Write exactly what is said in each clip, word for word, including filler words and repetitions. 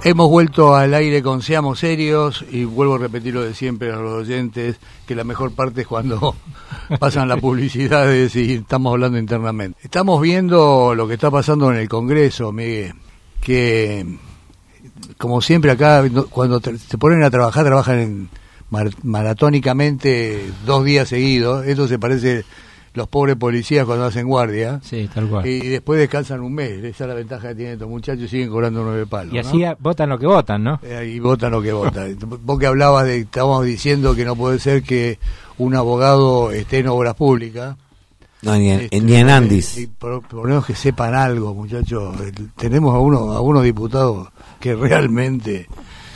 Hemos vuelto al aire con Seamos Serios y vuelvo a repetir lo de siempre a los oyentes, que la mejor parte es cuando pasan las publicidades y estamos hablando internamente. Estamos viendo lo que está pasando en el Congreso, Miguel, que como siempre acá cuando se ponen a trabajar, trabajan en mar, maratónicamente dos días seguidos. Esto se parece los pobres policías cuando hacen guardia. Sí, tal cual. Y después descansan un mes. Esa es la ventaja que tienen estos muchachos y siguen cobrando nueve palos. Y así ¿no? votan lo que votan, ¿no? Eh, y votan lo que votan. Vos que hablabas de, estábamos diciendo que no puede ser que un abogado esté en obras públicas. No, ni en, este, ni en Andis. Y por, por lo menos que sepan algo, muchachos. Tenemos a uno, a unos diputados que realmente,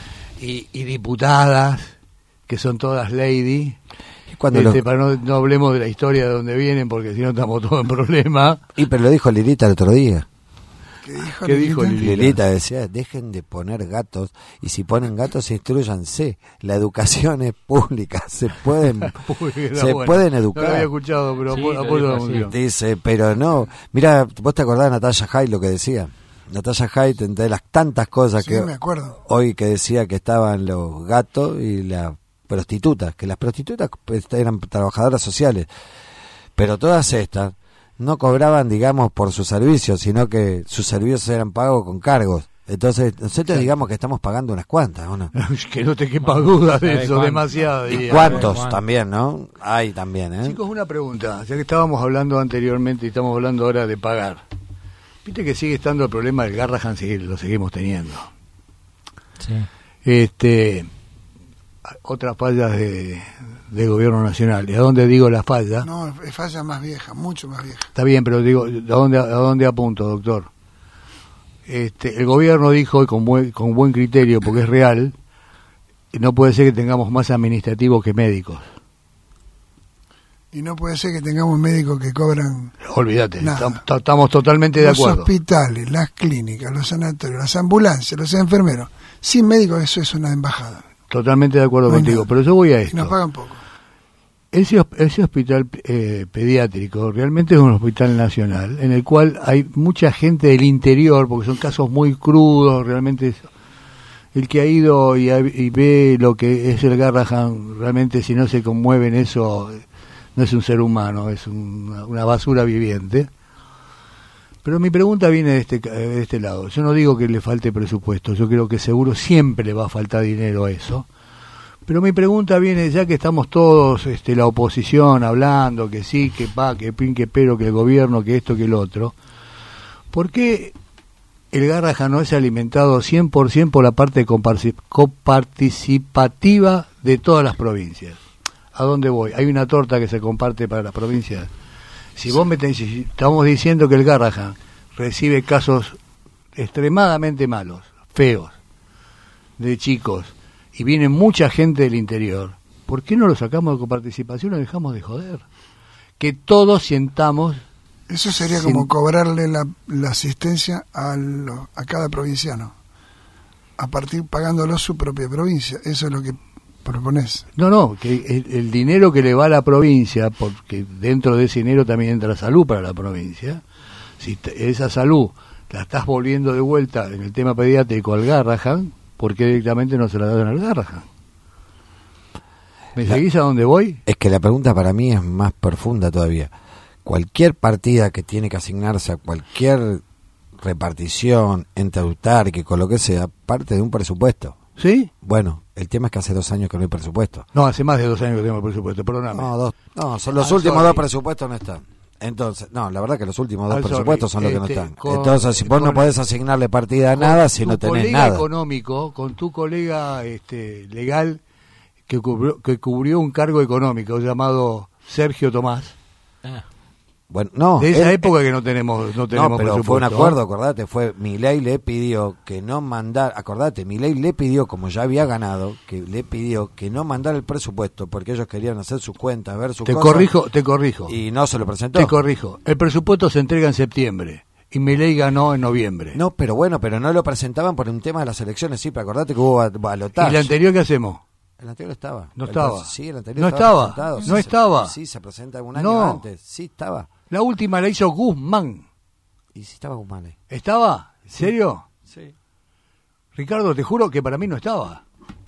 y, y diputadas, que son todas lady. Cuando este, lo... Para no, no hablemos de la historia de dónde vienen, porque si no estamos todos en problema. Y pero lo dijo Lilita el otro día. ¿Qué dijo, ¿Qué dijo Lilita? Lilita decía, dejen de poner gatos, y si ponen gatos, instruyanse. La educación es pública, se pueden se bueno. pueden educar. No lo había escuchado, pero sí, apoyo la música. Dice, pero no. Mira, vos te acordás de Natalia Hyde lo que decía. Natalia Hyde, entre las tantas cosas sí, que me acuerdo. Hoy que decía que estaban los gatos y la prostitutas, que las prostitutas eran trabajadoras sociales, pero todas estas no cobraban, digamos, por sus servicios, sino que sus servicios eran pagos con cargos. Entonces, nosotros digamos que estamos pagando unas cuantas, ¿o no? Que no te quepa duda de eso, demasiado. Y cuántos también, ¿no? Hay también, ¿eh? Chicos, una pregunta, ya que estábamos hablando anteriormente y estamos hablando ahora de pagar. Viste que sigue estando el problema del Garrahan, sí, lo seguimos teniendo. Sí. Este... otras fallas de, de gobierno nacional. ¿Y a dónde digo las fallas? No, es falla más vieja, mucho más vieja. Está bien, pero digo, ¿a dónde, a dónde apunto, doctor? Este, el gobierno dijo, y con buen, con buen criterio, porque es real, no puede ser que tengamos más administrativos que médicos. Y no puede ser que tengamos médicos que cobran... Olvídate, estamos totalmente de acuerdo. Los hospitales, las clínicas, los sanatorios, las ambulancias, los enfermeros. Sin médicos eso es una embajada. Totalmente de acuerdo no contigo, nada. Pero yo voy a esto. Y nos pagan poco. Ese, ese hospital eh, pediátrico realmente es un hospital nacional en el cual hay mucha gente del interior, porque son casos muy crudos, realmente es, el que ha ido y, ha, y ve lo que es el Garrahan, realmente si no se conmueve en eso, no es un ser humano, es un, una basura viviente. Pero mi pregunta viene de este, de este lado. Yo no digo que le falte presupuesto, yo creo que seguro siempre le va a faltar dinero a eso. Pero mi pregunta viene, ya que estamos todos, este, la oposición, hablando que sí, que pa, que pin, que pero, que el gobierno, que esto, que el otro, ¿por qué el Garrahan no es alimentado cien por ciento por la parte coparticipativa de todas las provincias? ¿A dónde voy? Hay una torta que se comparte para las provincias. Si vos me tenés, si estamos diciendo que el Garrahan recibe casos extremadamente malos, feos, de chicos, y viene mucha gente del interior, ¿por qué no lo sacamos de coparticipación y lo dejamos de joder? Que todos sientamos... Eso sería sin... como cobrarle la, la asistencia a, lo, a cada provinciano, a partir pagándolo su propia provincia. Eso es lo que propones. No, no, que el, el dinero que le va a la provincia, porque dentro de ese dinero también entra salud para la provincia, si te, esa salud la estás volviendo de vuelta en el tema pediátrico al Garrahan, ¿por qué directamente no se la dan al Garrahan? ¿Me la, seguís a dónde voy? Es que la pregunta para mí es más profunda todavía. Cualquier partida que tiene que asignarse a cualquier repartición entre autárquico, lo que sea, parte de un presupuesto. ¿Sí? Bueno, el tema es que hace dos años que no hay presupuesto. No, hace más de dos años que tenemos presupuesto, perdóname. No, dos, no son los ah, últimos sorry. dos presupuestos no están. Entonces, no, la verdad que los últimos dos ah, presupuestos sorry. son los este, que no están. Con, Entonces, si vos no podés asignarle partida a nada, si no tenés nada. Económico, con tu colega este, legal que cubrió, que cubrió un cargo económico llamado Sergio Tomás. Ah. Bueno, no, de esa él, época que no tenemos no tenemos no, pero presupuesto. Fue un acuerdo, acordate, fue Milei le pidió que no mandara, acordate, Milei le pidió, como ya había ganado, que le pidió que no mandara el presupuesto porque ellos querían hacer sus cuentas, ver sus te cosas. Te corrijo, te corrijo. Y no se lo presentó. Te corrijo. El presupuesto se entrega en septiembre y Milei ganó en noviembre. No, pero bueno, pero no lo presentaban por un tema de las elecciones, sí, pero acordate que hubo balotaje. ¿Y el anterior qué hacemos? El anterior estaba. No estaba. El, sí, el anterior no estaba. estaba. No se, estaba. Sí, se presenta un año no. antes. Sí, estaba. La última la hizo Guzmán. ¿Y si estaba Guzmán ahí? ¿Estaba? ¿En serio? Sí. Ricardo, te juro que para mí no estaba.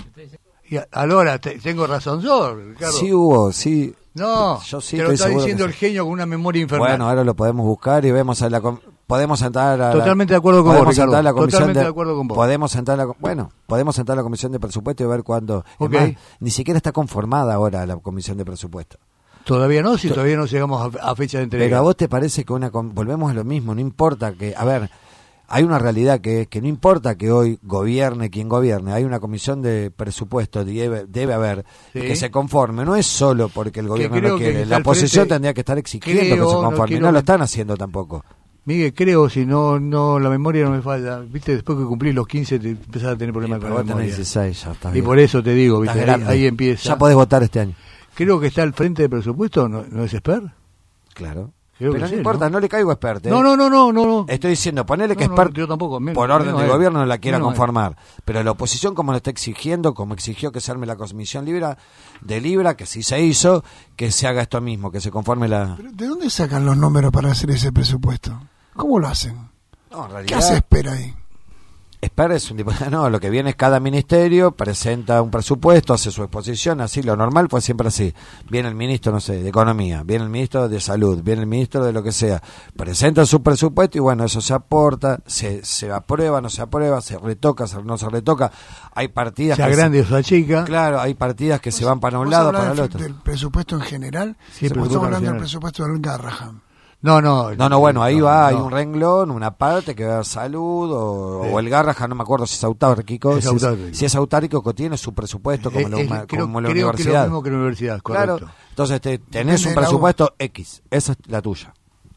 Y a, ahora te, tengo razón yo, Ricardo. Sí hubo, sí. No, yo sí te lo está seguro diciendo que el sí. genio con una memoria infernal. Bueno, ahora lo podemos buscar y vemos a la com- podemos entrar a la, Totalmente de acuerdo con vos, podemos Ricardo. entrar a la comisión Totalmente de, de acuerdo con vos. Podemos entrar a la, bueno, podemos entrar a la comisión de presupuesto y ver cuándo. Ok. Es más, ni siquiera está conformada ahora la comisión de presupuesto. Todavía no, si todavía no llegamos a, a fecha de entrega. Pero a vos te parece que una com- volvemos a lo mismo, no importa que, a ver, hay una realidad que es que no importa que hoy gobierne quien gobierne, hay una comisión de presupuesto, debe, debe haber, Sí. que se conforme, no es solo porque el gobierno creo lo que quiere, está la al oposición frente- tendría que estar exigiendo creo, que se no conforme, y quiero no lo que- están haciendo tampoco. Miguel, creo, si no, no, la memoria no me falla. Viste, después que cumplís los quince te empezás a tener problemas Pero con la vos tenés memoria. dieciséis, ya está Y bien. por eso te digo, Estás viste, ahí, grande. ahí empieza. Ya podés votar este año. Creo que está al frente de presupuesto, ¿no, no es Esper? Claro. Creo Pero que no sí, importa, ¿no? no, le caigo a Expert. ¿eh? No, no, no, no, no. no. Estoy diciendo, ponele que No, no, Expert yo tampoco, menos- por orden menos del él. gobierno no la quiera Menos él. conformar. Pero la oposición, como lo está exigiendo, como exigió que se arme la comisión Libra, de Libra, que sí se hizo, que se haga esto mismo, que se conforme la... Pero ¿de dónde sacan los números para hacer ese presupuesto? ¿Cómo lo hacen? No, en ¿Qué realidad, hace Espera ahí? Expert es un tipo... No, lo que viene es cada ministerio, presenta un presupuesto, hace su exposición, así, lo normal fue siempre así. Viene el ministro, no sé, de Economía, viene el ministro de Salud, viene el ministro de lo que sea, presenta su presupuesto y bueno, eso se aporta, se, se aprueba, no se aprueba, se retoca, se, no se retoca. Hay partidas... Sea que grande se- o sea chica. Claro, hay partidas que se van para un ¿Vos lado, hablás para el del- otro. del presupuesto en general? Sí, ¿O presupuesto estamos hablando nacional. del presupuesto del Garrahan? No, no. No, no, bueno, ahí no, va, hay no. un renglón, una parte que va a salud, o, Sí. o el Garrahan, no me acuerdo si es autárquico, Es si, es, autárquico. si es autárquico, tiene su presupuesto como, Eh, la, eh, uma- creo, como la creo que es lo universidad. mismo que la universidad, Claro, correcto. entonces te, tenés Depende un de la presupuesto X, esa es la tuya.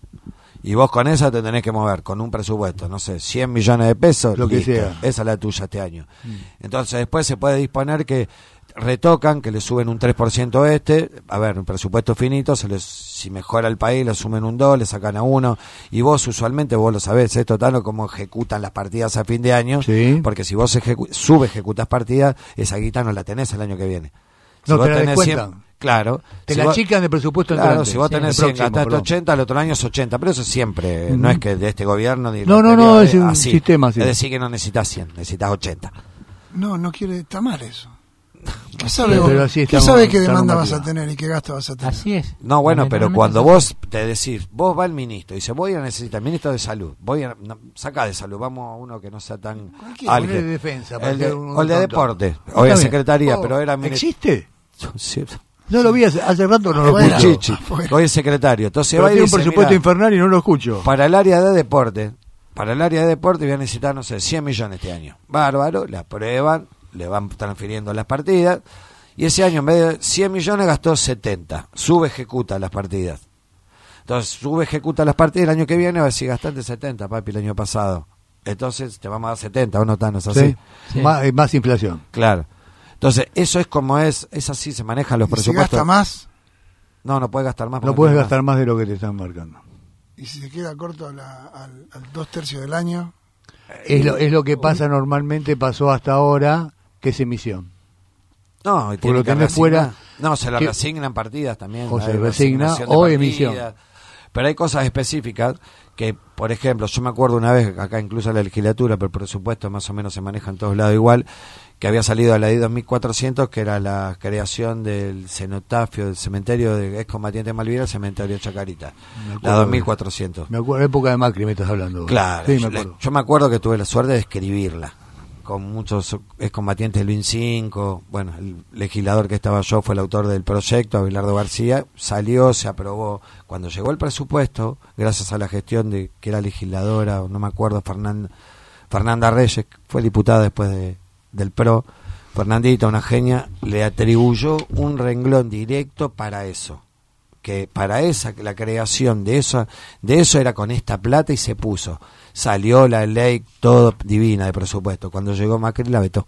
Y vos con esa te tenés que mover, con un presupuesto, no sé, cien millones de pesos, Lo que listo, sea. esa es la tuya este año. Mm. Entonces después se puede disponer que retocan, que le suben un tres por ciento este, a ver, un presupuesto finito, se les, si mejora el país, le sumen un dos, le sacan a uno, y vos usualmente, vos lo sabés, esto tal como ejecutan las partidas a fin de año, Sí. porque si vos ejecu sube ejecutas partidas, esa guita no la tenés el año que viene. Si No, vos te la tenés descuentan. cien, claro. Te si la vos- chican de presupuesto Claro, entrante. si vos Sí, tenés el cien, próximo, gastaste perdón. ochenta, el otro año es ochenta, pero eso siempre, Ujú. no es que de este gobierno ni No, del no, no, anterior, es un así. sistema así. Es decir, que no necesitas cien, necesitas ochenta. No, no quiere, está mal eso. ¿Qué sabe, Sí, vos? pero así ¿Qué estamos- sabe qué está demanda vas a normativa. tener y qué gasto vas a tener? Así es. No, bueno, pero Lamentablemente cuando así. vos te decís, vos va el ministro y dice, voy a necesitar, ministro de salud, voy a, no, saca de salud, vamos a uno que no sea tan Cualquiera, álgido. Poné de defensa, para el de, ser un- o el de un deporte, tonto. o de Está bien. secretaría, Oh, pero era ministro. ¿Existe? Sí, No lo vi hace, hace rato, no lo Afuera. escucho. Chichi, afuera. hoy es secretario. Entonces Pero va y tiene un dice, presupuesto "Mirá, infernal y no lo escucho. para el área de deporte, para el área de deporte voy a necesitar, no sé, cien millones este año. Bárbaro, le aprueban, le van transfiriendo las partidas, y ese año en vez de cien millones gastó setenta, sube ejecuta las partidas. Entonces sube ejecuta las partidas, el año que viene va a decir, gastaste setenta, papi, el año pasado. Entonces te vamos a dar setenta, ¿o no tan es así? Sí. Sí. Más, eh, más inflación. Claro. Entonces, eso es como es, es así, se manejan los Y si presupuestos. gasta más, No, no puedes gastar más. No porque puedes tenés gastar más de lo que te están marcando. y si se queda corto a la- al, al dos tercios del año, Es lo, es lo que pasa normalmente, pasó hasta ahora, que es emisión. No, y tiene lo que tenés reasignar. fuera, No, se lo que- reasignan partidas también. O se hay resigna reasignación de o partidas. emisión. Pero hay cosas específicas que, por ejemplo, yo me acuerdo una vez, acá incluso en la legislatura, pero por supuesto más o menos se maneja en todos lados igual, que había salido la ley dos mil cuatrocientos, que era la creación del cenotafio, del cementerio de excombatientes Malvinas, el cementerio de Chacarita. Me La acuerdo. dos mil cuatrocientos. Me acuerdo, época de Macri me estás hablando. Claro, Sí, me yo, acuerdo. yo me acuerdo que tuve la suerte de escribirla con muchos excombatientes del B I N cinco, bueno, el legislador que estaba yo fue el autor del proyecto, Abelardo García, salió, se aprobó. Cuando llegó el presupuesto, gracias a la gestión de que era legisladora, no me acuerdo, Fernanda, Fernanda Reyes, fue diputada después de, del P R O, Fernandita, una genia, le atribuyó un renglón directo para eso, que para esa la creación de eso de eso era con esta plata y se puso. Salió la ley todo divina de presupuesto. Cuando llegó Macri la vetó.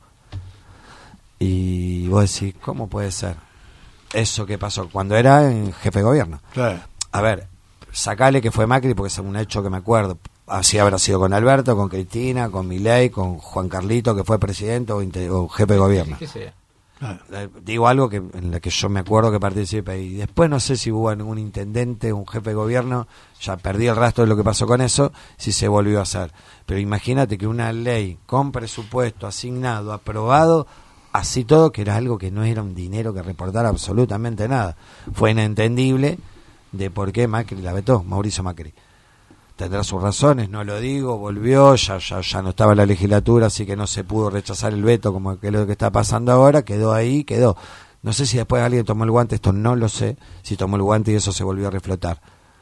Y vos decís, ¿cómo puede ser? Eso que pasó cuando era en jefe de gobierno. Claro. A ver, sacale que fue Macri porque es un hecho que me acuerdo. Así habrá sido con Alberto, con Cristina, con Milei, con Juan Carlito que fue presidente o, inte- o jefe de gobierno. Que sea. Ah. Digo algo que en la que yo me acuerdo que participé, y después no sé si hubo algún intendente, un jefe de gobierno, ya perdí el rastro de lo que pasó con eso, si se volvió a hacer. Pero imagínate que una ley con presupuesto asignado, aprobado, así todo, que era algo que no era un dinero que reportara absolutamente nada. Fue inentendible de por qué Macri la vetó, Mauricio Macri. Tendrá sus razones, no lo digo, volvió, ya, ya, ya no estaba en la legislatura, así que no se pudo rechazar el veto como que es lo que está pasando ahora, quedó ahí, quedó. No sé si después alguien tomó el guante, esto no lo sé, si tomó el guante y eso se volvió a reflotar.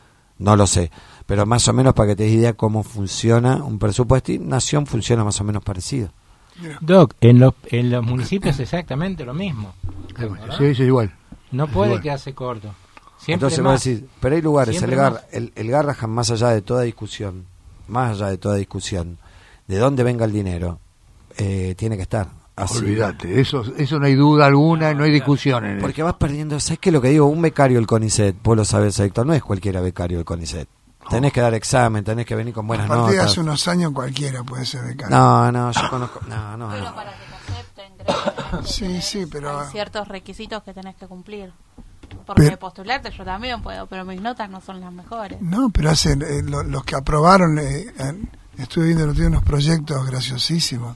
No lo sé, pero más o menos para que te des idea cómo funciona un presupuesto, y Nación funciona más o menos parecido. Doc, en los, en los municipios exactamente lo mismo. Sí, es igual. No puede igual. quedarse corto. Siempre Entonces más. vos decís, pero hay lugares, el, Gar, el, el Garrahan, más allá de toda discusión, más allá de toda discusión, de dónde venga el dinero, eh, tiene que estar. Así. Olvídate, eso, eso no hay duda alguna, no, no hay discusión en Porque eso. vas perdiendo, ¿sabes qué es lo que digo? Un becario del CONICET, vos lo sabés, Héctor, no es cualquiera becario del CONICET. Tenés que dar examen, tenés que venir con buenas a partir notas. de hace unos años cualquiera puede ser becario. No, no, yo conozco, no, no, Pero no. para que te acepten, creo que Sí, tenés- sí, pero- hay ciertos requisitos que tenés que cumplir. Porque Pero- postularte yo también puedo, pero mis notas no son las mejores. No, pero hacen eh, lo- los que aprobaron, eh, eh, estuve viendo los unos proyectos graciosísimos.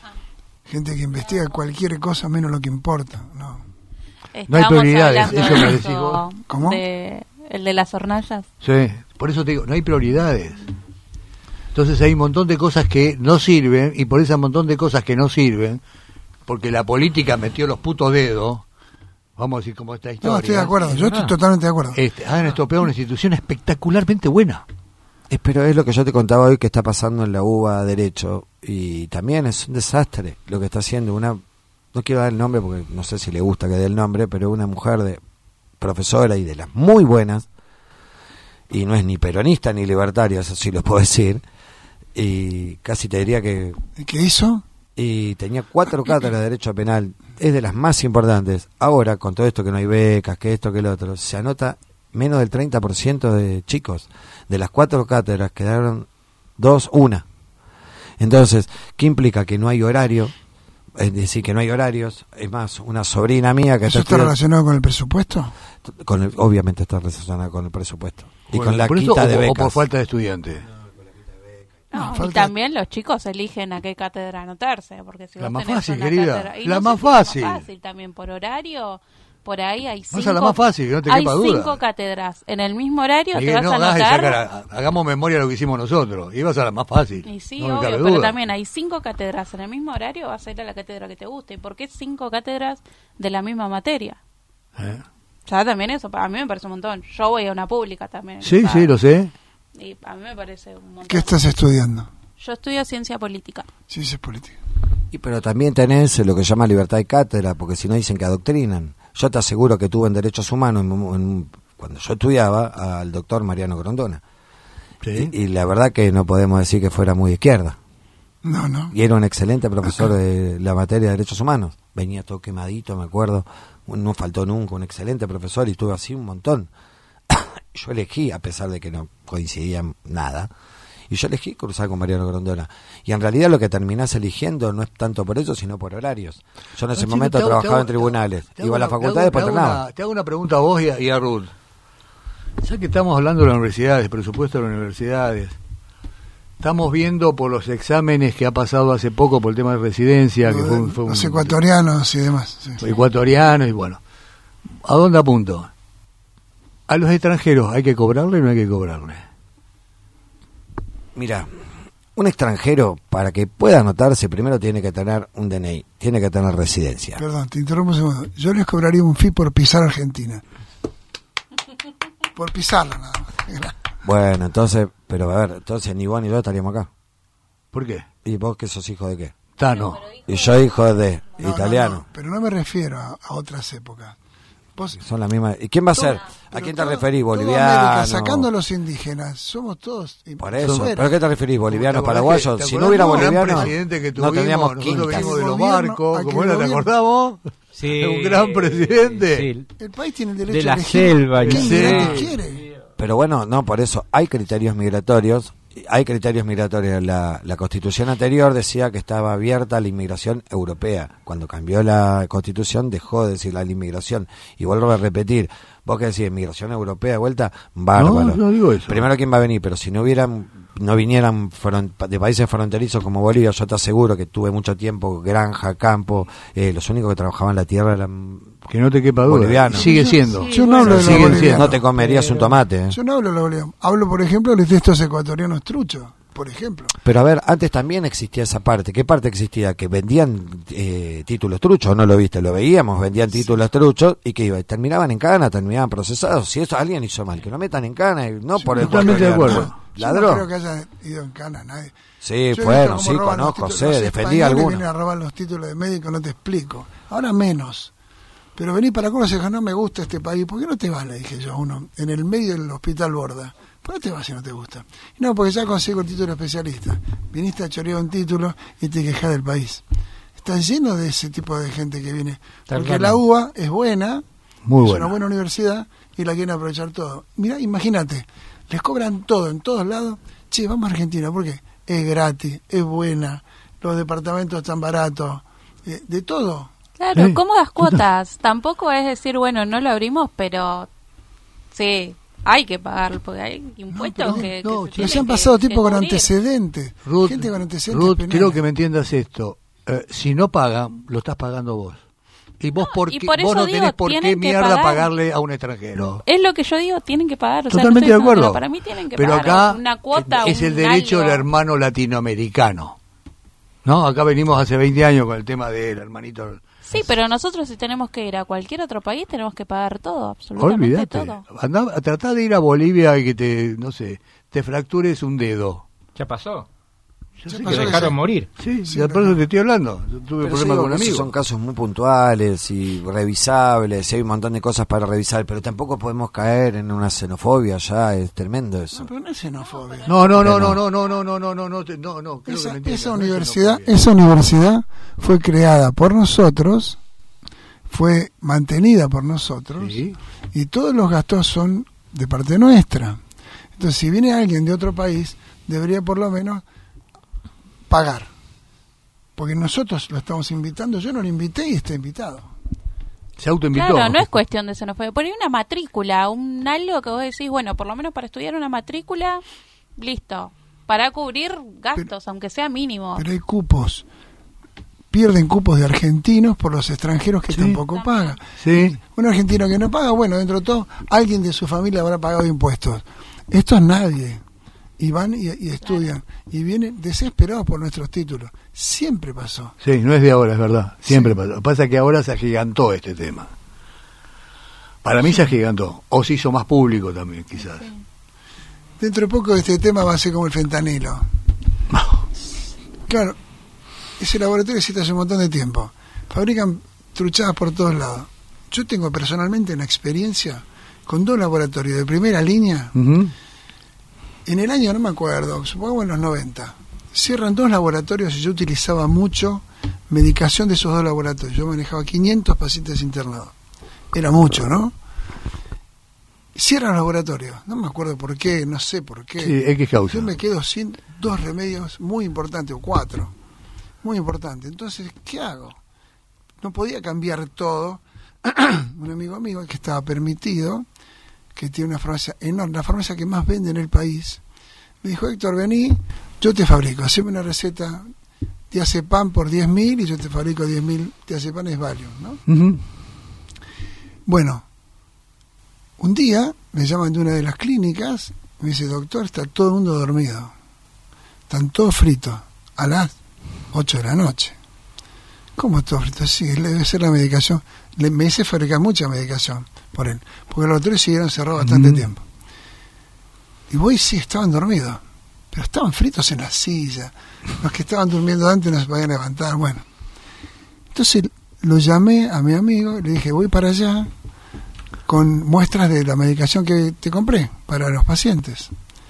Gente que investiga cualquier cosa menos lo que importa. No. No hay Estábamos prioridades, hablando eso de me decís esto, vos. ¿Cómo? de- el de las hornallas. Sí, por eso te digo, no hay prioridades. Entonces hay un montón de cosas que no sirven, y por ese montón de cosas que no sirven, porque la política metió los putos dedos, vamos a decir como esta historia. No, estoy de acuerdo, yo estoy Ah. totalmente de acuerdo. Este, han estropeado una institución espectacularmente buena. Eh, Pero es lo que yo te contaba hoy que está pasando en la U B A Derecho, y también es un desastre lo que está haciendo una, no quiero dar el nombre porque no sé si le gusta que dé el nombre, pero una mujer de profesora y de las muy buenas, y no es ni peronista ni libertaria, eso sí lo puedo decir, y casi te diría que, ¿Y qué hizo? y tenía cuatro cátedras de Derecho Penal, es de las más importantes. Ahora, con todo esto que no hay becas, que esto, que lo otro, se anota menos del treinta por ciento de chicos. De las cuatro cátedras quedaron dos, una. Entonces, ¿qué implica? Que no hay horario, es decir, que no hay horarios. Es más, una sobrina mía que ¿Eso está está relacionado con el presupuesto? con el, obviamente está relacionada con el presupuesto. Y Bueno, con la por eso, quita o, de o becas. por falta de estudiantes. No, y falta- también los chicos eligen a qué cátedra anotarse, porque si La vos más tenés fácil, una querida, cátedra- y la no más sé si es fácil. más fácil también por horario, por ahí hay Vas cinco, a la más fácil, que no te hay quepa duda. cinco cátedras en el mismo horario, Miguel, te vas no a hagas esa anotar. cara, hagamos memoria de lo que hicimos nosotros. Ibas a la más fácil. Y sí, no me obvio, cabe pero duda. también hay cinco cátedras en el mismo horario, vas a ir a la cátedra que te guste. ¿Y por qué cinco cátedras de la misma materia? ¿Eh? Ya también eso, a mí me parece un montón. Yo voy a una pública también. Sí, ¿sabes? sí, lo sé. Y a mí me parece un montón. ¿Qué estás estudiando? Yo estudio ciencia política. Ciencias políticas. Y pero también tenés lo que se llama libertad de cátedra, porque si no dicen que adoctrinan. Yo te aseguro que tuve en Derechos Humanos, en, en, cuando yo estudiaba, al doctor Mariano Grondona. Sí. Y, y la verdad que no podemos decir que fuera muy de izquierda. No, no. Y era un excelente profesor de la materia de Derechos Humanos. Venía todo quemadito, me acuerdo. No faltó nunca, un excelente profesor, y estuve así un montón. Yo elegí, a pesar de que no coincidía nada, y yo elegí cruzar con Mariano Grondona. Y en realidad lo que terminás eligiendo no es tanto por eso, sino por horarios. Yo en ese Ah, chico, momento te hago- trabajaba te hago- en tribunales. te hago Iba a la una- facultad te y hago- después te hago entrenaba. una- Te hago una pregunta a vos y a, y a Ruth. Ya que estamos hablando de las universidades, presupuesto de las universidades, estamos viendo por los exámenes que ha pasado hace poco por el tema de residencia, que Lo fue, de un- fue un los ecuatorianos y demás. Sí. ecuatoriano, y bueno. ¿A dónde apunto? A los extranjeros, ¿hay que cobrarle o no hay que cobrarle? Mira, un extranjero, para que pueda anotarse, primero tiene que tener un D N I, tiene que tener residencia. Perdón, te interrumpo un segundo. Yo les cobraría un fee por pisar Argentina. Por pisarla nada más. Bueno, entonces, pero a ver, entonces ni vos ni yo estaríamos acá. ¿Por qué? ¿Y vos qué sos hijo de qué? Tano. Y yo hijo de No, no, italiano. no, pero no me refiero a, a otras épocas. Vos, Son las mismas. ¿Y quién va a ser? ¿A pero quién te todo- referís? toda ¿Boliviano? América, sacando a los indígenas, somos todos. y- Por eso. fuera. ¿Pero a qué te referís? ¿Bolivianos, ¿Te acordás paraguayos? que- te Si no acordás hubiera del gran bolivianos, presidente que no tuvimos, tendríamos nosotros quintas. venimos de los Aquel barcos, gobierno- ¿cómo era? ¿Te aquel acordamos? Sí, Un gran presidente. sí. El país tiene el derecho De la a elegir selva, quién sí. quiere, quiere. Pero bueno, no, por eso hay criterios migratorios hay criterios migratorios. La, la Constitución anterior decía que estaba abierta a la inmigración europea. Cuando cambió la Constitución dejó de decir la inmigración. Y vuelvo a repetir, vos que decís, inmigración europea de vuelta, bárbaro. No, no digo eso. Primero, ¿quién va a venir? Pero si no hubieran, no vinieran front, de países fronterizos como Bolivia, yo te aseguro que tuve mucho tiempo, granja, campo, eh, los únicos que trabajaban la tierra eran que no te quepa duda. Bolivianos. Sigue siendo. Sí, yo no hablo de los bolivianos. No te comerías un tomate. ¿eh? Yo no hablo de los bolivianos. Hablo, por ejemplo, de estos ecuatorianos truchos, por ejemplo. Pero a ver, antes también existía esa parte. ¿Qué parte existía? Que vendían eh, títulos truchos, ¿no lo viste? Lo veíamos, vendían títulos sí. truchos y que iba, terminaban en cana, terminaban procesados. Si eso alguien hizo mal, que lo metan en cana, y no sí, por el totalmente de acuerdo. No, ladrón. Yo no creo que haya ido en cana nadie. Sí, yo bueno, sí, conozco, sé, defendí algunos. Vienen a robar los títulos de médico, no te explico. Ahora menos. Pero vení para Córdoba y dijo, no me gusta este país, ¿por qué no te vas? Le dije yo a uno, en el medio del hospital Borda. ¿Por qué te vas si no te gusta? Y no, porque ya consigo el título de especialista. Viniste a chorear un título y te quejas del país. Están llenos de ese tipo de gente que viene. Porque Tal la U B A es buena, Muy es buena. una buena universidad y la quieren aprovechar todo. Mira, imagínate, les cobran todo en todos lados. Che, vamos a Argentina, ¿por qué? Es gratis, es buena, los departamentos están baratos, eh, de todo. Claro, Sí, cómodas cuotas. Tampoco es decir, bueno, no lo abrimos, pero sí, hay que pagar, porque hay impuestos No, pero que, no, que pero se tienen han pasado que, tipo que con cubrir. antecedentes. Ruth, gente con antecedentes Ruth, penales. quiero que me entiendas esto. Eh, si no pagan, lo estás pagando vos. Y vos, No, por y qué- por vos eso no digo, tenés por tienen qué que mierda pagar. pagarle a un extranjero. Es lo que yo digo, tienen que pagar. O sea, Totalmente no de estoy diciendo, acuerdo. Para mí tienen que Pero pagar acá una cuota, es el un derecho algo. del hermano latinoamericano. ¿No? Acá venimos hace veinte años con el tema del hermanito. Sí, pero nosotros si tenemos que ir a cualquier otro país tenemos que pagar todo, absolutamente Olvídate. todo. Andá, tratá de ir a Bolivia y que te, no sé, te fractures un dedo. Ya pasó. Yo Ya sé Lo pasó que- que dejaron sí. morir. Sí, Sí, ya por pero- eso te estoy hablando. Yo tuve Pero problemas sí, con esos amigos. son casos muy puntuales y revisables, y hay un montón de cosas para revisar, pero tampoco podemos caer en una xenofobia, ya es tremendo eso. No, pero no es xenofobia. No, no, no, Bueno. no, no, no, no, no, no, no, te- no, no, creo que esa, me entiendas, esa no es universidad, xenofobia. esa universidad fue creada por nosotros, fue mantenida por nosotros, Sí. y todos los gastos son de parte nuestra. Entonces, si viene alguien de otro país, debería por lo menos pagar. Porque nosotros lo estamos invitando, yo no lo invité y está invitado. Se autoinvitó. Claro, no es cuestión de xenofobia. Por ahí una matrícula, un algo que vos decís, bueno, por lo menos para estudiar una matrícula, listo. Para cubrir gastos, Pero- aunque sea mínimo. Pero hay cupos. Pierden cupos de argentinos por los extranjeros que Sí. tampoco pagan. Sí. Un argentino que no paga, bueno, dentro de todo, alguien de su familia habrá pagado impuestos. Esto es nadie. Y van y, y estudian. Y vienen desesperados por nuestros títulos. Siempre pasó. Sí, no es de ahora, es verdad. Siempre Sí. pasa. Lo que pasa es que ahora se agigantó este tema. Para mí se agigantó. O se hizo más público también, quizás. Dentro de poco este tema va a ser como el fentanilo. Claro, ese laboratorio existe hace un montón de tiempo. Fabrican truchadas por todos lados. Yo tengo personalmente una experiencia con dos laboratorios de primera línea. Ujú. En el año, no me acuerdo, supongo en los noventa, cierran dos laboratorios y yo utilizaba mucho medicación de esos dos laboratorios. Yo manejaba quinientos pacientes internados. Era mucho, ¿no? Cierran los laboratorios. No me acuerdo por qué, no sé por qué. Sí, X causa. Yo me quedo sin dos remedios muy importantes, o cuatro, muy importantes. Entonces, ¿qué hago? No podía cambiar todo. Un amigo mío que estaba permitido, que tiene una farmacia enorme, la farmacia que más vende en el país, me dijo, Héctor, vení, yo te fabrico, haceme una receta diazepam por diez mil y yo te fabrico diez mil diazepanes Valium, ¿no? Ujú. Bueno, un día me llaman de una de las clínicas, me dice, doctor, está todo el mundo dormido, están todos fritos, a las ocho de la noche. ¿Cómo todos fritos? Sí, debe ser la medicación. Le, me hice fabricar mucha medicación por él, porque los otros siguieron cerrados bastante Mm. tiempo. Y voy, sí, estaban dormidos, pero estaban fritos en la silla. Los que estaban durmiendo antes no se podían levantar, bueno. Entonces lo llamé a mi amigo y le dije, voy para allá con muestras de la medicación que te compré para los pacientes.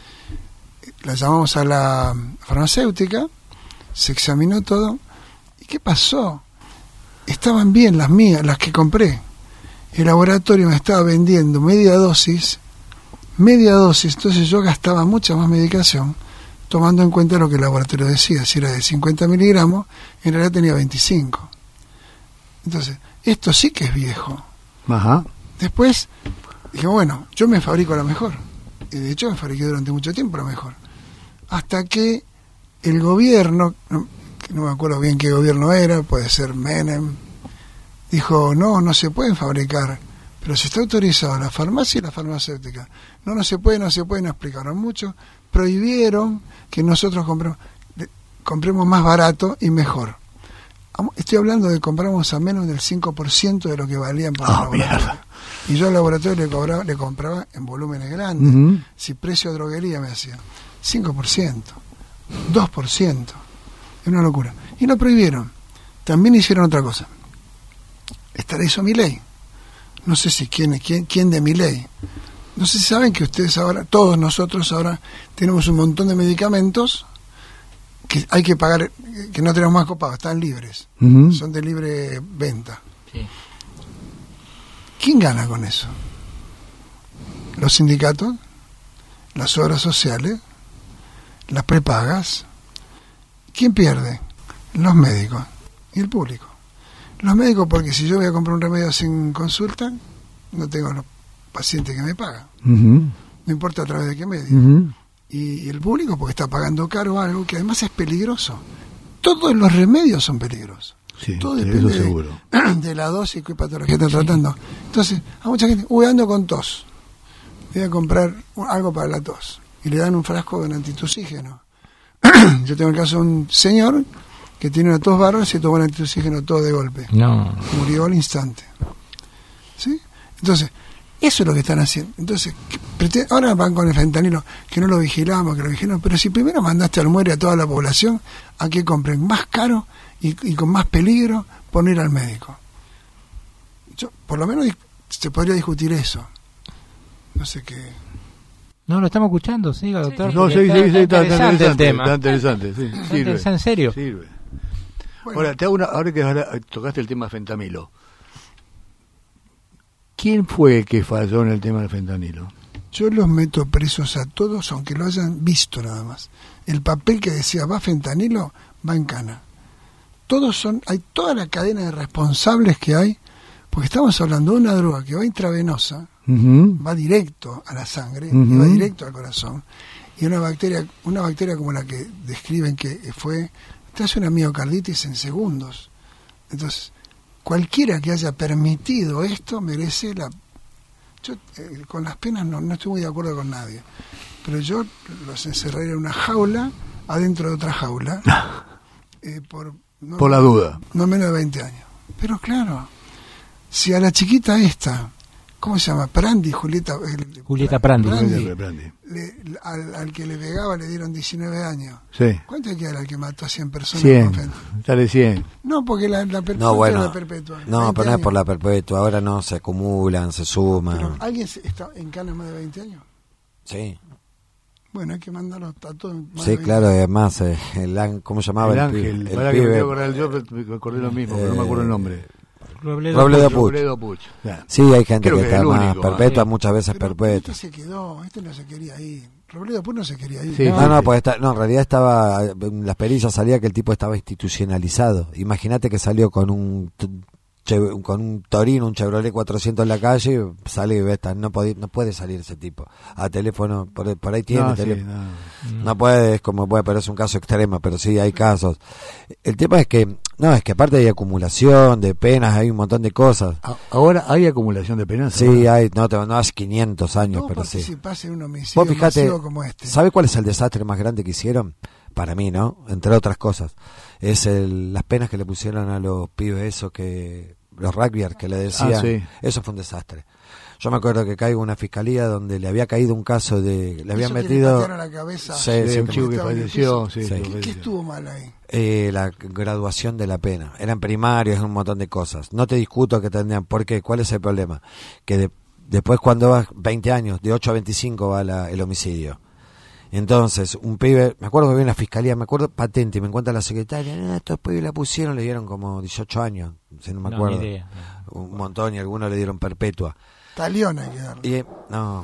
La llamamos a la farmacéutica, se examinó todo. ¿Y qué pasó? Estaban bien las mías, las que compré. El laboratorio me estaba vendiendo media dosis, media dosis, entonces yo gastaba mucha más medicación tomando en cuenta lo que el laboratorio decía. Si era de cincuenta miligramos, en realidad tenía veinticinco. Entonces, esto sí que es viejo. Ajá. Después dije, bueno, yo me fabrico la mejor. Y de hecho me fabriqué durante mucho tiempo la mejor. Hasta que el gobierno, no, no me acuerdo bien qué gobierno era, puede ser Menem, dijo, no, no se pueden fabricar, pero se está autorizado la farmacia y la farmacéutica. No, no se puede, no se puede, no explicaron mucho. Prohibieron que nosotros compremos, compremos más barato y mejor. Estoy hablando de compramos a menos del cinco por ciento de lo que valían para Oh, el laboratorio. mierda. Y yo al laboratorio le, cobraba, le compraba en volúmenes grandes. Uh-huh. Si precio de droguería me hacía cinco por ciento, dos por ciento. Es una locura. Y lo prohibieron. También hicieron otra cosa. Esta la hizo Milei. No sé si quién, quién, quién de Milei. No sé si saben que ustedes ahora, todos nosotros ahora tenemos un montón de medicamentos que hay que pagar, que no tenemos más copados, están libres. Uh-huh. Son de libre venta. Sí. ¿Quién gana con eso? Los sindicatos, las obras sociales, las prepagas. ¿Quién pierde? Los médicos y el público. Los médicos, porque si yo voy a comprar un remedio sin consulta, no tengo los pacientes que me pagan. Uh-huh. No importa a través de qué medio. Uh-huh. Y, y el público, porque está pagando caro algo que además es peligroso. Todos los remedios son peligrosos. Sí, Todo eso depende seguro. de, de la dosis y qué patología está tratando. Entonces, a mucha gente, uy, ando con tos, voy a comprar algo para la tos. Y le dan un frasco de un antitusígeno. Yo tengo el caso de un señor que tiene una tos bárbara y se tomó el antitusígeno todo de golpe. No. Murió al instante. ¿Sí? Entonces, eso es lo que están haciendo. Entonces, pretend- ahora van con el fentanilo, que no lo vigilamos, que lo vigilamos, pero si primero mandaste al muere a toda la población a que compren más caro y, y con más peligro por no ir al médico. Yo, por lo menos dis- se podría discutir eso. No sé qué. No, lo estamos escuchando, siga, doctor. No, porque sí, está- sí, sí, está está, está interesante el interesante. tema. Está interesante, sí. Está Sirve. interesante, en serio. Sirve. Bueno, Ahora, te hago una, ahora que ahora tocaste el tema fentanilo. ¿Quién fue el que falló en el tema del fentanilo? yo los meto presos a todos, aunque lo hayan visto nada más. El papel que decía va fentanilo, va en cana. Todos son, hay toda la cadena de responsables que hay, porque estamos hablando de una droga que va intravenosa, Uh-huh. va directo a la sangre, Ujú. y va directo al corazón, y una bacteria, una bacteria como la que describen que fue, te hace una miocarditis en segundos. Entonces, cualquiera que haya permitido esto merece la... Yo eh, con las penas no, no estoy muy de acuerdo con nadie, pero yo los encerraría en una jaula, adentro de otra jaula, eh, por, no, Por la duda. no menos de veinte años. Pero claro, si a la chiquita esta, ¿cómo se llama? Prandi, Julieta. el- Julieta Prandi. Prandi, Prandi. le- al, al que le pegaba le dieron diecinueve años. Sí. ¿Cuánto hay que era el que mató a cien personas? cien. con fentanilo? Sale cien. No, porque la, la perpetua No, bueno. era la perpetua. No, veinte pero no es años. por la perpetua. Ahora no se acumulan, se suman. Pero, ¿alguien se- está en cana más de veinte años? Sí, Bueno, hay que mandarlo a todos. más de sí, veinte. claro. Además, eh, el, an- ¿cómo se llamaba El el, pi- ángel. el Para que me pibe? quiero acordar, yo me acordé lo mismo, pero no me acuerdo el nombre. Robledo. Robledo Puch. Robledo Puch. Ya. Sí, hay gente Creo que que está es el más único, perpetua, ¿eh? muchas veces Pero perpetua. este se quedó, este no se quería ir. Robledo Puch no se quería ir. Sí, No, sí, no, sí. pues está, no, en realidad estaba, en las perillas salía que el tipo estaba institucionalizado. Imagínate que salió con un t- che- con un Torino, un Chevrolet cuatrocientos en la calle, sale y ve, está, no, puede, no puede salir ese tipo. A teléfono, por, por ahí tiene No, sí, teléfono. no. No puede, es como puede, pero es un caso extremo, pero sí hay casos. El tema es que, no, es que aparte hay acumulación de penas, hay un montón de cosas. A- Ahora hay acumulación de penas. Sí, ahora. hay, no, te, no hace quinientos años, No pero sí. participás en un homicidio Vos fijate, masivo como este. ¿sabe cuál es el desastre más grande que hicieron? Para mí, ¿no? Entre otras cosas. Es el, las penas que le pusieron a los pibes, eso que, los rugbyers que le decían. Ah, sí. Eso fue un desastre. Yo me acuerdo que caigo en una fiscalía donde le había caído un caso de, le habían Eso que le metido patearon la cabeza. Sí, Sí, sí, un que chico que estaba en el falleció. piso. Sí, Sí. que ¿Qué, qué falleció. estuvo mal ahí? eh, la graduación de la pena. Eran primarios, un montón de cosas. No te discuto que tendrían. ¿Por qué? ¿Cuál es el problema? Que de- después cuando vas veinte años, de ocho a veinticinco va la, el homicidio. Entonces, un pibe, me acuerdo que vi en la fiscalía, me acuerdo patente, me encuentra la secretaria, "Ah, estos pibes la pusieron, le dieron como dieciocho años, si no me No, ni acuerdo. idea. Un montón y algunos le dieron perpetua. Talión hay que darle. Y, eh, no,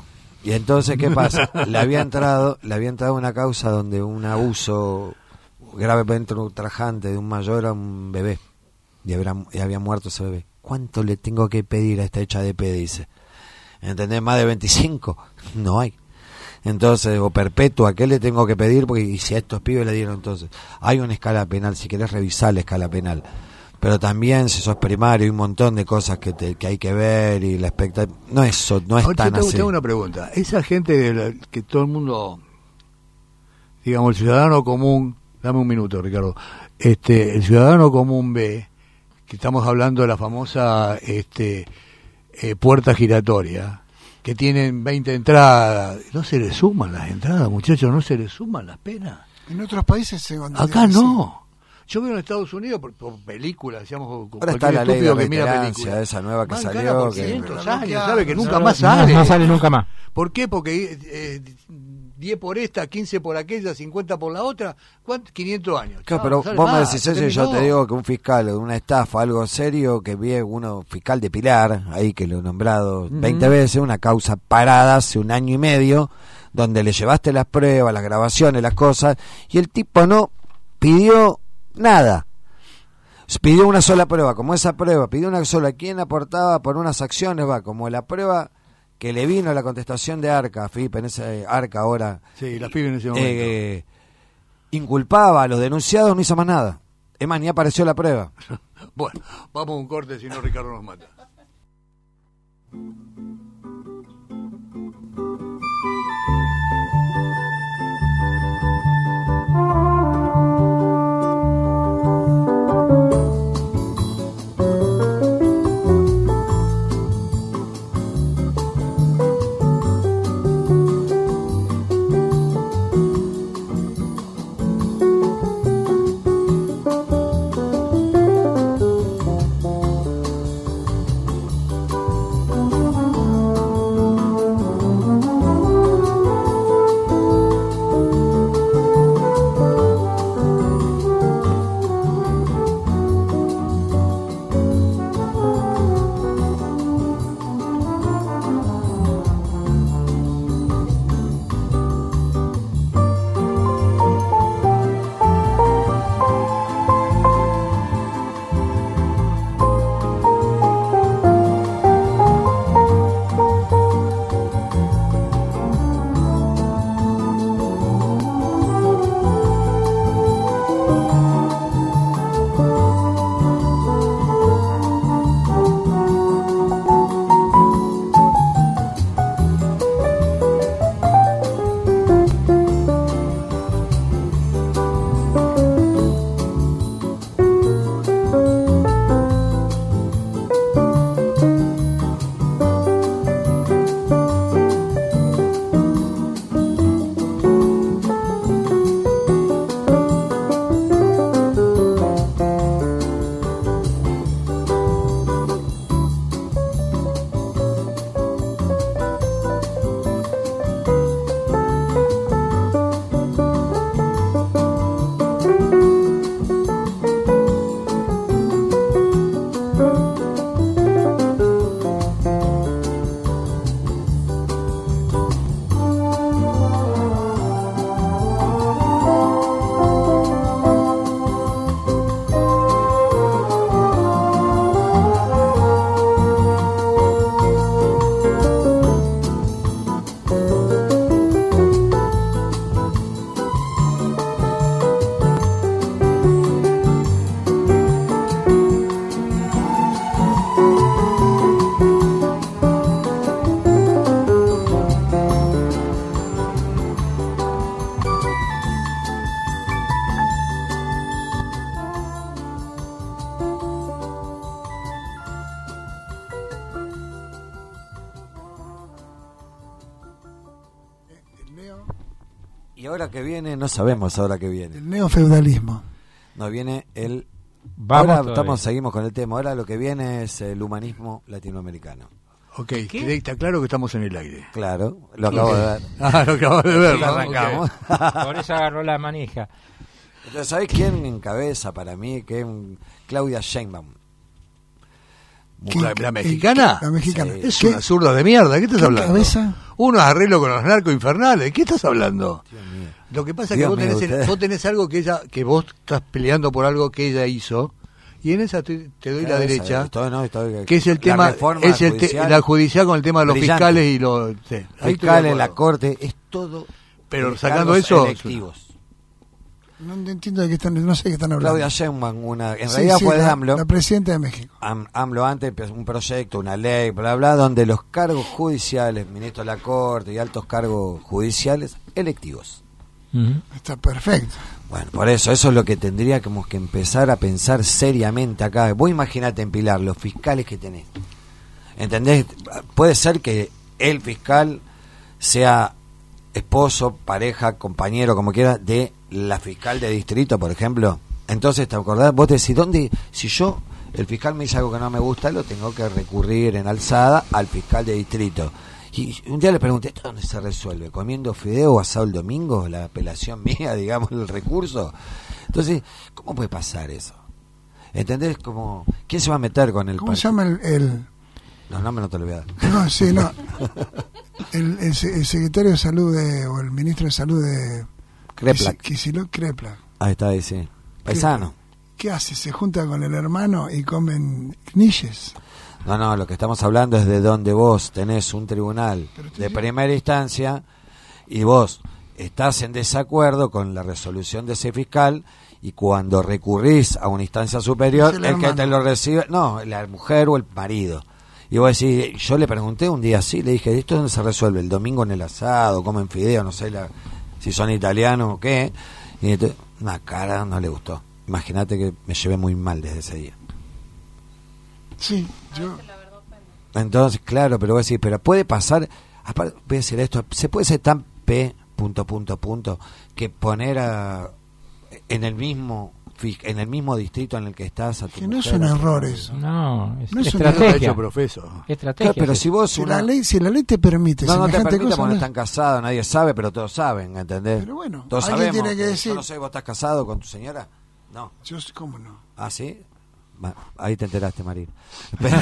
Y entonces, ¿qué pasa? Le había entrado, le había entrado una causa donde un abuso gravemente ultrajante de un mayor a un bebé. Y, habrá, y había muerto ese bebé. ¿Cuánto le tengo que pedir a esta hecha de P? Dice. ¿Entendés? ¿Más de veinticinco? No hay. Entonces, o perpetua, ¿qué le tengo que pedir? Porque y si a estos pibes le dieron, entonces, hay una escala penal, si querés revisar la escala penal. Pero también, si sos primario, hay un montón de cosas que, te, que hay que ver y la expectativa. No es, no es Ahora, tan yo tengo, así. tengo una pregunta. Esa gente de la, que todo el mundo, digamos, el ciudadano común, dame un minuto, Ricardo, este, el ciudadano común ve, que estamos hablando de la famosa este, eh, puerta giratoria, que tienen veinte entradas, no se le suman las entradas, muchachos, no se le suman las penas. En otros países se van. Acá no. Yo veo en Estados Unidos por, por películas, decíamos, ahora está la ley de que mira reiterancia, películas. esa nueva que Van salió. cara por Que... quinientos Pero años, no, sabe que nunca no, más no, sale. no sale nunca más. ¿Por qué? Porque eh, diez por esta, quince por aquella, cincuenta por la otra, ¿cuánto? quinientos años. Claro, Chao, pero no sale vos me más, decís se eso y yo terminó. te digo que un fiscal de una estafa, algo serio, que vi uno, fiscal de Pilar, ahí que lo he nombrado Ujú. veinte veces, una causa parada hace un año y medio, donde le llevaste las pruebas, las grabaciones, las cosas, y el tipo no pidió nada. Pidió una sola prueba, como esa prueba, pidió una sola. ¿Quién aportaba por unas acciones? Va, como la prueba que le vino a la contestación de Arca, Felipe, en ese Arca ahora, Sí, las pibes en ese momento. eh, inculpaba a los denunciados, no hizo más nada. Es más, ni apareció la prueba. Bueno, vamos a un corte, si no Ricardo nos mata. Y ahora que viene, no sabemos ahora que viene. El neofeudalismo. No viene el... Vamos ahora todavía. estamos, seguimos con el tema. Ahora lo que viene es el humanismo latinoamericano. Ok, que está claro que estamos en el aire. Claro, lo acabo de ver. Ah, lo acabas de ver, Sí, ¿no? arrancamos. Ok. Por eso agarró la manija. Entonces, ¿sabés quién encabeza para mí? Que es un- Claudia Sheinbaum. ¿La, la mexicana? La mexicana. Sí. Es ¿Qué- una zurda de mierda, ¿qué estás ¿Qué hablando? cabeza? unos arreglos con los narcos infernales. ¿De qué estás hablando? Dios mío. Lo que pasa es que Dios vos mío, tenés, ustedes. vos tenés algo que ella, que vos estás peleando por algo que ella hizo, y en esa te, te doy la Esa, derecha, esto no, esto- que es el la tema, reforma es el te- judicial, la judicial con el tema de los brillante. fiscales y los sí, ahí estoy de fiscales, la acuerdo. corte, es todo. Pero eh, sacando cargos eso, electivos. No entiendo de qué están, no sé de qué están hablando. Claudia Sheinbaum, una, en Sí, realidad sí, fue de la, AMLO. la presidenta de México. Am- AMLO antes empezó un proyecto, una ley, bla, bla, donde los cargos judiciales, ministro de la Corte y altos cargos judiciales, electivos. Ujú. Está perfecto. Bueno, por eso, eso es lo que tendríamos que empezar a pensar seriamente acá. Vos imaginate en Pilar, los fiscales que tenés. ¿Entendés? Puede ser que el fiscal sea esposo, pareja, compañero, como quiera, de la fiscal de distrito, por ejemplo. Entonces, ¿te acordás? Vos te decís, ¿dónde? Si yo, el fiscal me dice algo que no me gusta, lo tengo que recurrir en alzada al fiscal de distrito. Y un día le pregunté, ¿esto dónde se resuelve? ¿Comiendo fideo o asado el domingo? La apelación mía, digamos, el recurso. Entonces, ¿cómo puede pasar eso? ¿Entendés? Como, ¿quién se va a meter con el ¿Cómo se partido? llama el, el- Los nombres no te lo voy a dar. no, sí, no. El, el se- el secretario de salud de, o el ministro de salud de Kreplak. Kicillof, Kreplak. Ahí está, ahí sí. Paisano. ¿Qué hace? Se junta con el hermano y comen knishes. No, no, lo que estamos hablando es de donde vos tenés un tribunal Pero estoy de diciendo- primera instancia y vos estás en desacuerdo con la resolución de ese fiscal y cuando recurrís a una instancia superior, Es el el, que hermano. te lo recibe, no, la mujer o el marido. Y vos decís, yo le pregunté un día así, le dije, ¿esto dónde se resuelve? ¿El domingo en el asado? ¿Comen fideo? No sé la, si son italianos o qué. Y entonces, una cara no le gustó. Imagínate que me llevé muy mal desde ese día. Sí, yo. Entonces, claro, pero voy a decir, pero puede pasar, aparte, voy a decir esto, se puede ser tan P, punto, punto, punto, que poner a, en el mismo fis- en el mismo distrito en el que estás a tu Que no es mujer, un a tu error marido. eso. No, es No es un Eso lo ha estrategia. hecho profeso. Estrategia. Claro, pero es si eso. vos Si una- la ley, si la ley te permite no, no te semejante permite cosa, porque no no- están casados, nadie sabe, pero todos saben, ¿entendés? Pero bueno, todos alguien sabemos. tiene que decir- Yo no sé, ¿vos estás casado con tu señora? No. yo, ¿cómo no? ¿Ah, sí? Ma- Ahí te enteraste, Marín. Pero,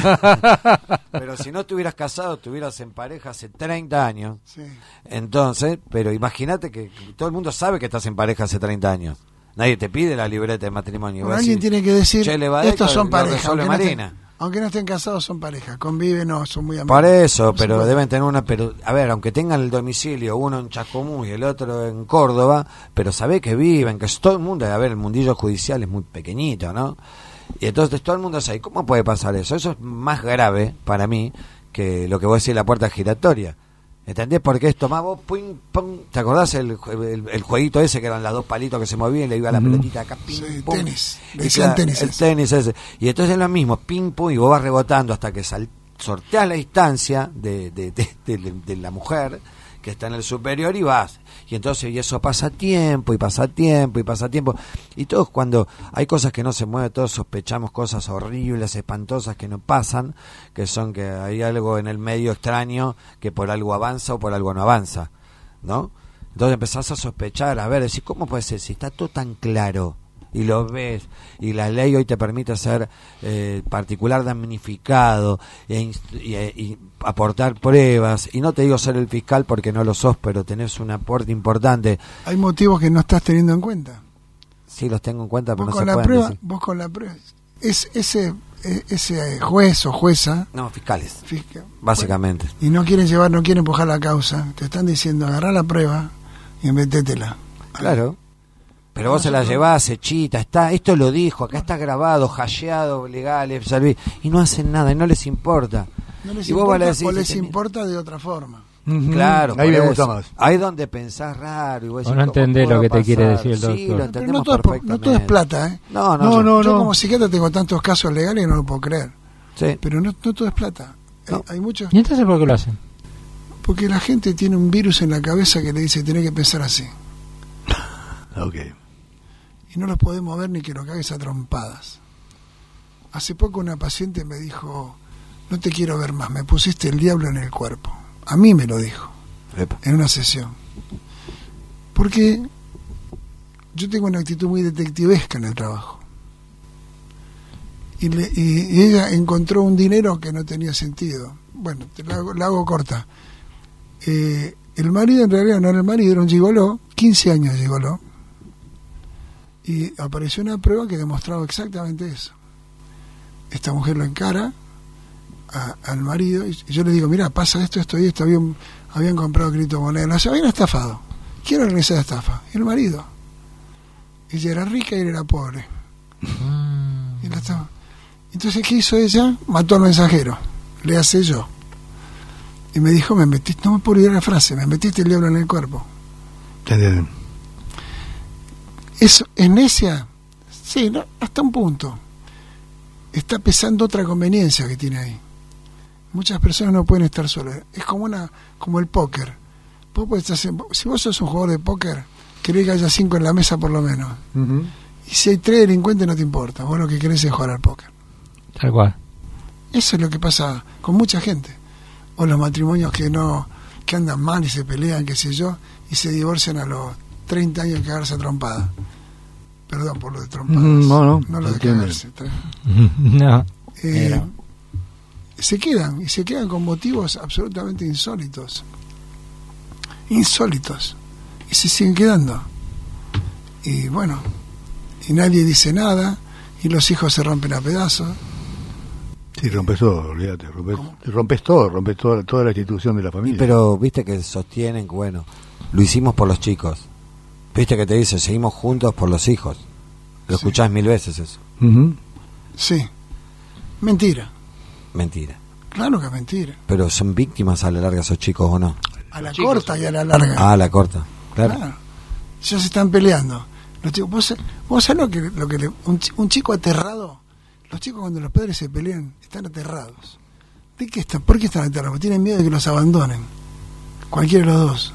pero si no estuvieras casado, estuvieras en pareja hace treinta años, Sí. entonces, pero imagínate que todo el mundo sabe que estás en pareja hace treinta años. Nadie te pide la libreta de matrimonio. Bueno, Vos alguien decís, tiene que decir, "Che, Levadeco, estos son lo pareja, resuelve aunque no, estén, Marina". aunque no estén casados son pareja, conviven o son muy amigos. Por eso, No se pero puede. deben tener una, pero a ver, aunque tengan el domicilio, uno en Chascomús y el otro en Córdoba, pero sabés que viven, que es todo el mundo, a ver, el mundillo judicial es muy pequeñito, ¿no? Y entonces todo el mundo sabe, ¿cómo puede pasar eso? Eso es más grave para mí que lo que vos decís la puerta giratoria. ¿Entendés? Porque esto más vos, pum, pum, ¿te acordás el, el, el jueguito ese que eran las dos palitos que se movían y le iba la Ujú. pelotita acá, ping, Sí, pum? tenis. Le Y decían claro, tenis el ese. tenis ese. Y entonces es lo mismo, ping, pum, y vos vas rebotando hasta que sal, sorteas la instancia de, de, de, de- de la mujer que está en el superior y vas. Y entonces, y eso pasa tiempo, y pasa tiempo, y pasa tiempo. Y todos cuando hay cosas que no se mueven, todos sospechamos cosas horribles, espantosas que no pasan, que son que hay algo en el medio extraño que por algo avanza o por algo no avanza, ¿no? Entonces empezás a sospechar, a ver, decir, ¿cómo puede ser? Si está todo tan claro y lo ves, y la ley hoy te permite ser eh, particular damnificado e inst- y, eh, y aportar pruebas, y no te digo ser el fiscal porque no lo sos, pero tenés un aporte importante. Hay motivos que no estás teniendo en cuenta. Sí, los tengo en cuenta, pero Vos no con se la pueden prueba, decir. vos con la prueba, es ese eh, ese juez o jueza No, fiscales, fisca- básicamente. y no quieren llevar, no quieren empujar la causa, te están diciendo agarrá la prueba y inventétela. Claro. Pero vos se la llevás, hechita, está, esto lo dijo, acá está grabado, hasheado, legal, serví, y no hacen nada, y no les importa. No les Y vos importa, vas a decir, o les si tenés- importa de otra forma. Ujú. Claro, ahí por me gusta eso. más. Ahí donde pensás raro. Y vos O decís, no ¿cómo entendés puedo lo que te quiere pasar? decir el Sí, doctor. lo Pero entendemos no todo, es, po- no perfectamente. todo es plata, ¿eh? No, no, No, yo- no, Yo no. como psiquiatra tengo tantos casos legales que no lo puedo creer. sí. Pero no, no todo es plata. Hay, No. hay muchos. ¿Y entonces por qué lo hacen? Porque la gente tiene un virus en la cabeza que le dice tenés que pensar así. Ok. Y no los podemos ver ni que lo cagues a trompadas. Hace poco una paciente me dijo, no te quiero ver más, me pusiste el diablo en el cuerpo. A mí me lo dijo, Epa. en una sesión. Porque yo tengo una actitud muy detectivesca en el trabajo. Y, le- y- y ella encontró un dinero que no tenía sentido. Bueno, te la hago, la hago corta. Eh, el marido en realidad no era el marido, era un gigoló, quince años de gigoló. Y apareció una prueba que demostraba exactamente eso. Esta mujer lo encara a, al marido y yo le digo, mira, pasa esto, esto y esto, habían, habían comprado criptomonedas, habían estafado. ¿Quién organizó la estafa? El marido. Ella era rica y él era pobre. Mm. Y la estaba... Entonces, ¿qué hizo ella? Mató al mensajero. Le hace yo. Y me dijo, me metiste, no me puedo olvidar la frase, me metiste el diablo en el cuerpo. Eso, ¿es necia? Sí, no, hasta un punto. Está pesando otra conveniencia que tiene ahí. Muchas personas no pueden estar solas. Es como una, como el póker. Vos podés hacer, si vos sos un jugador de póker, querés que haya cinco en la mesa por lo menos. Uh-huh. Y si hay tres delincuentes no te importa. Vos lo que querés es jugar al póker. Tal cual. Eso es lo que pasa con mucha gente. O los matrimonios que no, que andan mal y se pelean, qué sé yo, y se divorcian a los treinta años de cagarse a trompada. Perdón por lo de trompadas. Mm, no, no, no lo de cagarse. No. Eh, se quedan, y se quedan con motivos absolutamente insólitos. Insólitos. Y se siguen quedando. Y bueno, y nadie dice nada, y los hijos se rompen a pedazos. Sí, rompes todo, olvídate, rompes, rompes todo, rompes toda, toda la institución de la familia. Y pero viste que sostienen que, bueno, lo hicimos por los chicos. Viste que te dice, seguimos juntos por los hijos. Lo sí. Escuchás mil veces eso. Uh-huh. Sí. Mentira. Mentira. Claro que es mentira. Pero son víctimas a la larga esos chicos, ¿o no? A la chicos, corta y a la larga. Ah, a la corta, claro. claro. Ya se están peleando. Los chicos, ¿Vos, vos sabés lo que, lo que le, un, un chico aterrado? Los chicos cuando los padres se pelean están aterrados. ¿De qué están? ¿Por qué están aterrados? Porque tienen miedo de que los abandonen. Cualquiera de los dos.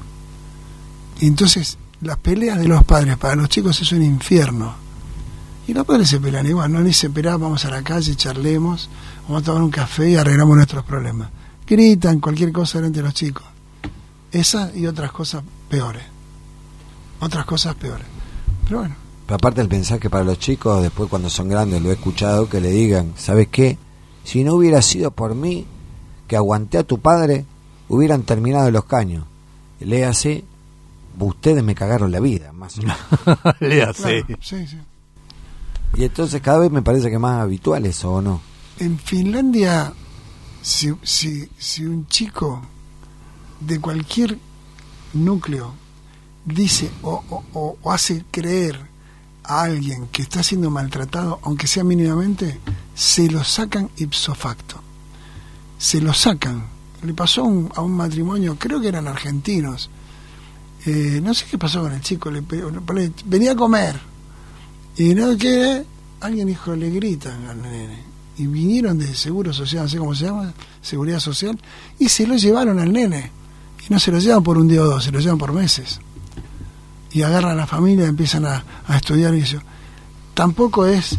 Y entonces las peleas de los padres para los chicos es un infierno. Y los padres se pelean igual, no ni se pelean, vamos a la calle, charlemos, vamos a tomar un café y arreglamos nuestros problemas. Gritan cualquier cosa delante de los chicos. Esa y otras cosas peores. Otras cosas peores. Pero bueno. Pero aparte el pensar que para los chicos, después cuando son grandes, lo he escuchado, que le digan, ¿sabes qué? Si no hubiera sido por mí, que aguanté a tu padre, hubieran terminado los caños. Léase, ustedes me cagaron la vida, más o menos. Léase. Claro, sí, sí. Y entonces cada vez me parece que más habitual eso, ¿o no? En Finlandia, si, si, si un chico de cualquier núcleo dice o, o, o, o hace creer a alguien que está siendo maltratado, aunque sea mínimamente, se lo sacan ipso facto. Se lo sacan. Le pasó a un, a un matrimonio, creo que eran argentinos. Eh, no sé qué pasó con el chico. Le, le, venía a comer. Y no que alguien dijo, le gritan al nene. Y vinieron de Seguro Social, no sé cómo se llama, Seguridad Social, y se lo llevaron al nene. Y no se lo llevan por un día o dos, se lo llevan por meses. Y agarran a la familia y empiezan a, a estudiar y eso. Tampoco es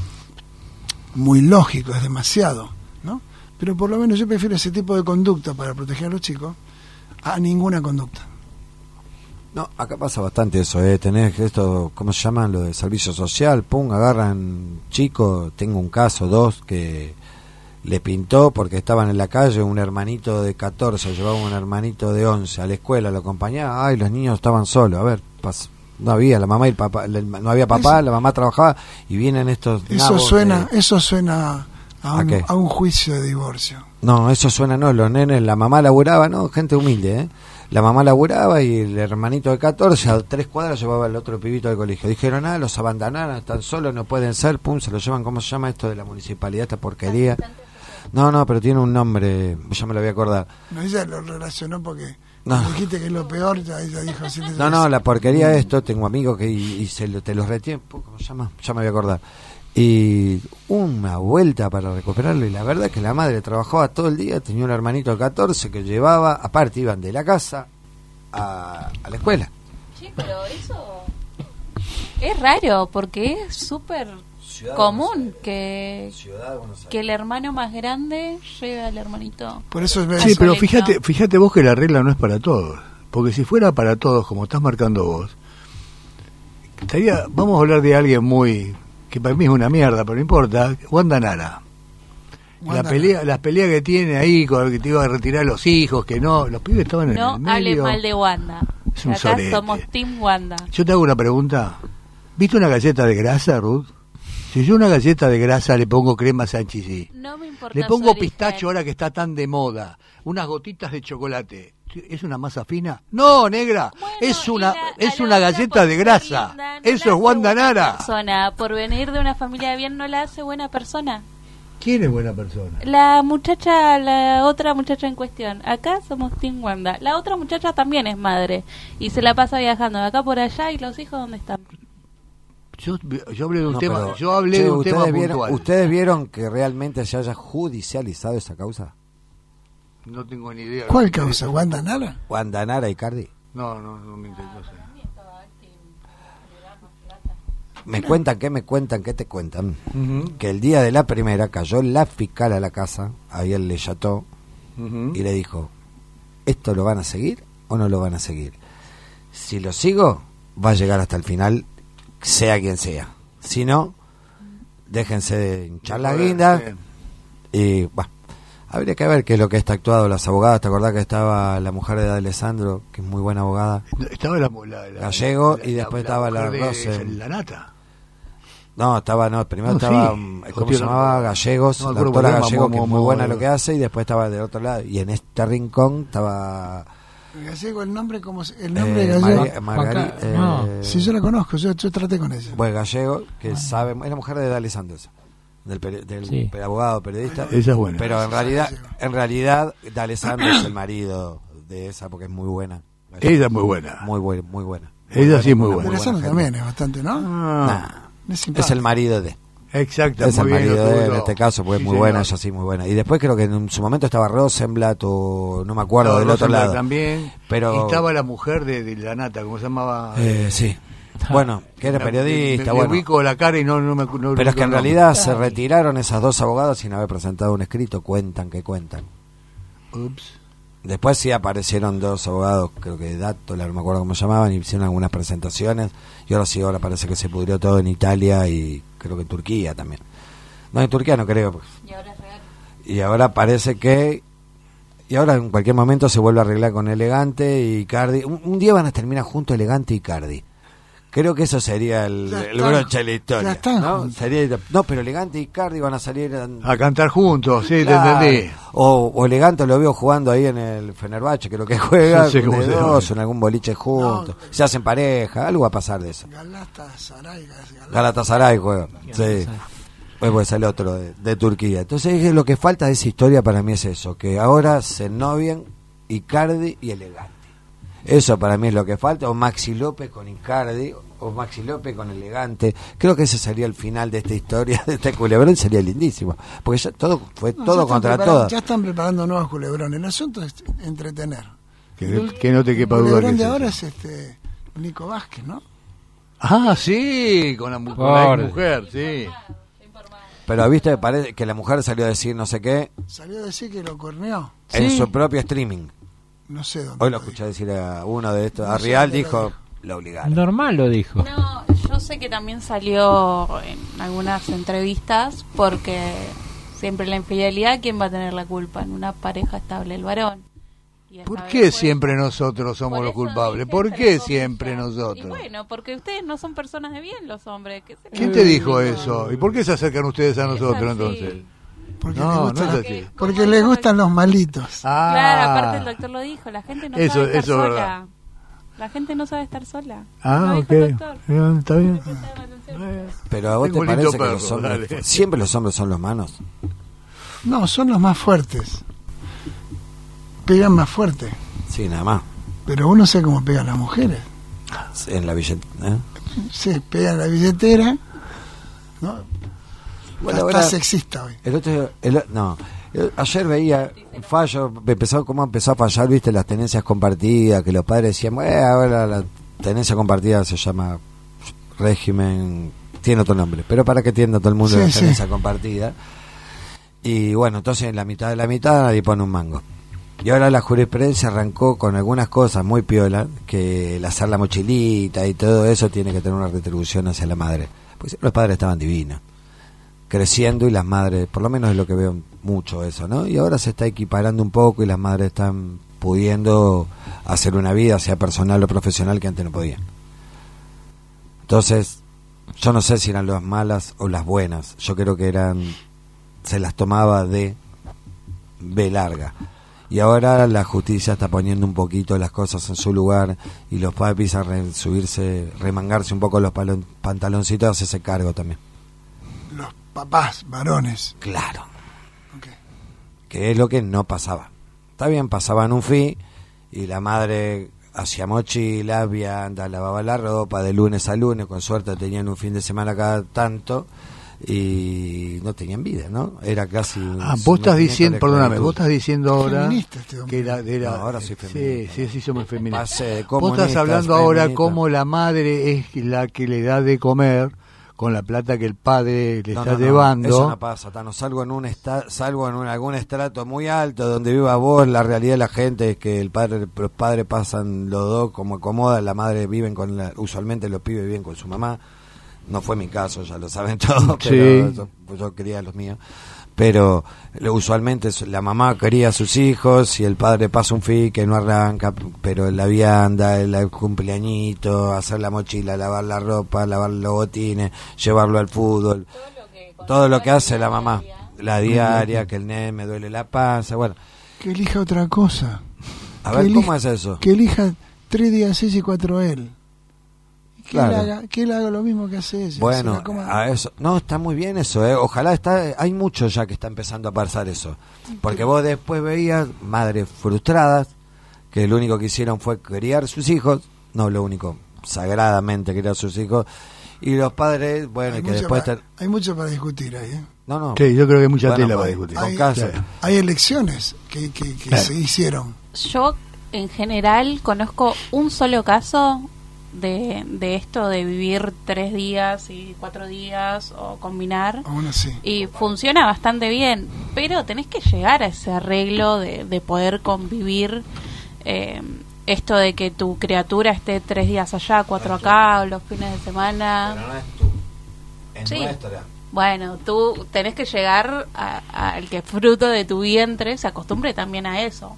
muy lógico, es demasiado, ¿no? Pero por lo menos yo prefiero ese tipo de conducta para proteger a los chicos a ninguna conducta. No, acá pasa bastante eso, ¿eh? Tenés esto, ¿cómo se llama? Lo de servicio social, pum, agarran chicos, tengo un caso, dos, que le pintó porque estaban en la calle, un hermanito de catorce, llevaba un hermanito de once a la escuela, lo acompañaba, ay, los niños estaban solos, a ver, pas, no había la mamá y el papá, no había papá, eso, la mamá trabajaba, y vienen estos eso suena, de, eso suena a un, ¿a, a un juicio de divorcio. No, eso suena, no, los nenes, la mamá laburaba, no, gente humilde, ¿eh? La mamá laburaba y el hermanito de catorce a tres cuadras llevaba el otro pibito del colegio. Dijeron, ah, los abandonaron, están solos, no pueden ser, pum, se lo llevan. ¿Cómo se llama esto de la municipalidad, esta porquería? No, no, pero tiene un nombre, ya me lo voy a acordar. No, ella lo relacionó porque no. Dijiste que es lo peor, ya ella dijo así. No, no, la porquería de esto, tengo amigos que y, y se lo, te los retienen, ¿cómo se llama? Ya me voy a acordar. Y una vuelta para recuperarlo, y la verdad es que la madre trabajaba todo el día, tenía un hermanito de catorce que llevaba, aparte iban de la casa a, a la escuela. Sí, pero eso es raro, porque es súper común que, que el hermano más grande lleve al hermanito. Por eso es sí, pero fíjate, fíjate vos que la regla no es para todos, porque si fuera para todos, como estás marcando vos, estaría, vamos a hablar de alguien muy... que para mí es una mierda, pero no importa, Wanda Nara. La pelea, las peleas que tiene ahí con el que te iba a retirar los hijos, que no, los pibes estaban en No el medio. hable mal de Wanda. Es un Acá sorete. somos Team Wanda. Yo te hago una pregunta. ¿Viste una galleta de grasa, Ruth? Si yo una galleta de grasa le pongo crema Sanchis, No me importa le su pongo origen. pistacho ahora que está tan de moda, unas gotitas de chocolate, ¿es una masa fina? No, negra, Bueno, es una y la- es a la una otra galleta por de ser grasa. linda, no Eso la es hace Wanda buena Nara. persona. Por venir de una familia de bien no la hace buena persona. ¿Quién es buena persona? La muchacha, la otra muchacha en cuestión. Acá somos Team Wanda. La otra muchacha también es madre. Y se la pasa viajando de acá por allá. ¿Y los hijos dónde están? Yo, yo hablé de un No, tema, pero, yo hablé che, de un ¿ustedes tema vieron, puntual. ¿Ustedes vieron que realmente se haya judicializado esa causa? No tengo ni idea. ¿Cuál causa? ¿Wanda Nara? Wanda Nara y Cardi. No, no, no me interesa. Me cuentan, ¿qué me cuentan? ¿Qué te cuentan? Ujú, Que el día de la primera cayó la fiscal a la casa, ahí él le cható ujú. y le dijo, ¿esto lo van a seguir o no lo van a seguir? Si lo sigo, va a llegar hasta el final, sea quien sea. Si no, déjense de hinchar la guinda y, bueno, habría que ver qué es lo que está actuado las abogadas. ¿Te acordás que estaba la mujer de Alessandro, que es muy buena abogada? Estaba la, la, la Gallego, la- y después estaba la mujer de Rosen. La Nata. No, estaba, no, primero No, estaba, sí. mm, ¿cómo Hostia, se llamaba? no. Gallegos, No, la acuerdo doctora cómo se llama, Gallego, que es Mo- muy Mo- buena lo que hace, y después estaba del otro lado. Y en este rincón estaba Gallego, el nombre, como se- el nombre eh, de Gallego. Mar- Margari- Juan Ca- no. eh, Sí, yo la conozco, yo, yo traté con ella. Pues Gallego, que sabe, es la mujer de D'Alessandro, esa, del, peri- del Sí. per- abogado, periodista. Esa es buena. Pero en realidad, en realidad, D'Alessandro es el marido de esa, porque es muy buena. Gallego. Ella es muy buena. Muy buena, muy buena. Ella sí es muy una buena. Pero esa no gente. también es bastante, ¿no? Ah, Nah, Es es simpática. el marido de. exacto, Es el muy bien, marido lo de él, tuvo. en este caso, porque Sí, es muy buena, señor. ella sí, muy buena. Y después creo que en su momento estaba Rosenblatt o no me acuerdo, No, del otro Rosenberg lado. también. Pero- Y estaba la mujer de, de la Nata, ¿cómo se llamaba? Eh, sí. Bueno, que era Me- periodista, me, me bueno. ubico la cara y no, no me no, Pero es que en no- realidad se retiraron esas dos abogadas sin haber presentado un escrito, cuentan que cuentan. Ups. Después sí aparecieron dos abogados, creo que de Dátola, no me acuerdo cómo se llamaban, y hicieron algunas presentaciones. Y ahora sí, ahora parece que se pudrió todo en Italia y creo que en Turquía también. No, en Turquía no creo. Pues. Y ahora es real. Y ahora parece que... Y ahora en cualquier momento se vuelve a arreglar con Elegante y Cardi. Un, un día van a terminar juntos Elegante y Cardi. Creo que eso sería el, Ya el están- broche de la historia. ya están ¿no? juntos. Sería, no, pero Elegante y Cardi van a salir... en- A cantar juntos, sí, Claro. te entendí. O, o Elegante lo veo jugando ahí en el Fenerbahce, creo que juega, No sé de cómo se llama. dos, o en algún boliche juntos. No. Se hacen pareja, algo va a pasar de eso. Galatasaray, Galatasaray. Galatasaray juega. Sí. Pues pues el otro de, de Turquía. Entonces es lo que falta de esa historia para mí es eso, que ahora se novien Icardi y Elegante. Eso para mí es lo que falta, o Maxi López con Icardi, o Maxi López con Elegante. Creo que ese sería el final de esta historia, de este culebrón, sería lindísimo. Porque ya todo fue No, ya todo están contra preparando- todo. Ya están preparando nuevos culebrones. El asunto es entretener. Que, que no te El quepa duda que culebrón es de eso. ahora es este Nico Vázquez, ¿no? Ah, sí, con la, mu- con la Por- mujer, sí. Pero viste, parece que la mujer salió a decir no sé qué Salió a decir que lo corneó. en Sí. su propio streaming. No sé dónde. Hoy lo dijo. escuché decir a uno de estos. No A sé Rial dónde lo dijo, dijo. lo obligaron. Normal lo dijo. No, yo sé que también salió en algunas entrevistas porque siempre la infidelidad, ¿quién va a tener la culpa? En una pareja estable el varón. Y esta ¿Por vez qué fue- siempre nosotros somos Por los eso culpables? dije ¿Por entre qué comillas. siempre Y nosotros? bueno, porque ustedes no son personas de bien, los hombres. ¿Qué se ¿Quién les te dice? dijo eso? ¿Y por qué se acercan ustedes a Es nosotros así. entonces? Porque, No, le no gustan, es las- así. porque le gustan los malitos. Ah, Claro, aparte el doctor lo dijo, la gente no Eso- sabe estar eso es sola. verdad. La gente no sabe estar sola. Ah, Lo ok. dijo el doctor. Eh, Está bien. Prestame atención. Eh, Pero a vos Tengo te un lindo parece que los perro, hombres, dale. siempre los hombres son los manos. No, son los más fuertes. Pegan más fuerte. Sí, nada más. Pero uno sabe cómo pegan las mujeres. En la billetera. ¿eh? Sí, pegan la billetera. ¿No? Bueno, Está ahora- sexista hoy. El otro, el- no, el- ayer veía un fallo, empezó cómo empezó a fallar, viste, las tenencias compartidas, que los padres decían, bueno, ahora la tenencia compartida se llama régimen, tiene otro nombre, pero para que entienda todo el mundo Sí, la sí. tenencia compartida. Y bueno, entonces en la mitad de la mitad nadie pone un mango. Y ahora la jurisprudencia arrancó con algunas cosas muy piola, que el hacer la mochilita y todo eso tiene que tener una retribución hacia la madre. Pues los padres estaban divinos. creciendo y las madres, por lo menos es lo que veo mucho eso, ¿no? Y ahora se está equiparando un poco y las madres están pudiendo hacer una vida, sea personal o profesional, que antes no podían. Entonces, yo no sé si eran las malas o las buenas. Yo creo que eran, se las tomaba de B larga. Y ahora la justicia está poniendo un poquito las cosas en su lugar y los padres empiezan a re- subirse, remangarse un poco los palon- pantaloncitos, hacerse cargo también. Los papás, varones. Claro. Okay. Que es lo que no pasaba. Está bien, pasaban un fin y la madre hacía mochilas, viandas, lavaba la ropa de lunes a lunes, con suerte tenían un fin de semana cada tanto y no tenían vida, ¿no? Era casi... Ah, vos estás diciendo, perdóname, vos estás diciendo ahora Feminista este hombre. que era, era No, ahora soy feminista. Sí, sí, sí, somos feministas. Pasé de Vos estás comunistas, hablando ahora feministas. cómo la madre es la que le da de comer con la plata que el padre le No, está no, no, llevando. eso no pasa, Tano. Salvo en un esta, salvo en un, algún estrato muy alto donde viva vos, la realidad de la gente es que el padre, los padres pasan los dos como acomoda, la madre viven con la, usualmente los pibes viven con su mamá. No fue mi caso, ya lo saben todos, Sí. pero yo, pues yo quería a los míos. Pero lo, usualmente la mamá quería a sus hijos y el padre pasa un fin que no arranca, pero la vianda, el, el cumpleañito, hacer la mochila, lavar la ropa, lavar los botines, llevarlo al fútbol, Todo lo que, todo lo que hace la mamá, diaria. la diaria, que el nene me duele la panza, bueno. Que elija otra cosa. A Que ver, ¿cómo elija- es eso? Que elija tres días ella y cuatro él. Que, Claro. él haga, que él haga lo mismo que hace ella. se Bueno, la coma- a eso, no, está muy bien eso, ¿eh? Ojalá está, hay mucho ya que está empezando a pasar eso, porque vos después veías madres frustradas que lo único que hicieron fue criar sus hijos, no lo único, sagradamente criar sus hijos, y los padres, bueno, hay, y que mucho después para, te- hay mucho para discutir ahí. ¿eh? no, no, Sí, yo creo que hay mucha Bueno, tela pues, para discutir. con Hay, caso. Claro. hay elecciones que, que, que Claro. se hicieron. Yo, en general, conozco un solo caso de, de esto de vivir tres días y cuatro días o combinar. Aún así. Y funciona bastante bien, pero tenés que llegar a ese arreglo de, de poder convivir. eh, esto de que tu criatura esté tres días allá, cuatro acá, o los fines de semana. pero no es tú, es Sí. nuestra. Bueno, tú tenés que llegar a- a- al que fruto de tu vientre se acostumbre también a eso.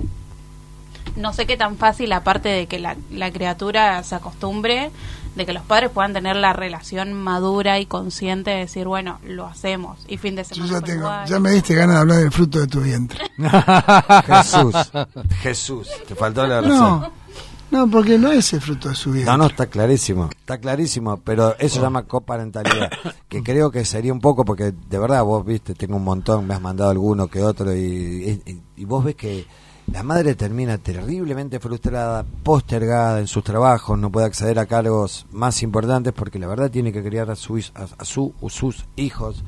No sé qué tan fácil, aparte de que la, la criatura se acostumbre, de que los padres puedan tener la relación madura y consciente de decir, bueno, lo hacemos, y fin de Yo semana ya fue tengo, igual. ya me diste ganas de hablar del fruto de tu vientre. Jesús, Jesús, te faltó la razón. No, no, porque no es el fruto de su vientre. No, no, está clarísimo, está clarísimo, pero eso se llama coparentalidad, que creo que sería un poco, porque de verdad vos viste, tengo un montón, me has mandado alguno que otro, y, y, y vos ves que la madre termina terriblemente frustrada, postergada en sus trabajos, no puede acceder a cargos más importantes porque la verdad tiene que criar a, su, his- a, a su, o sus hijos,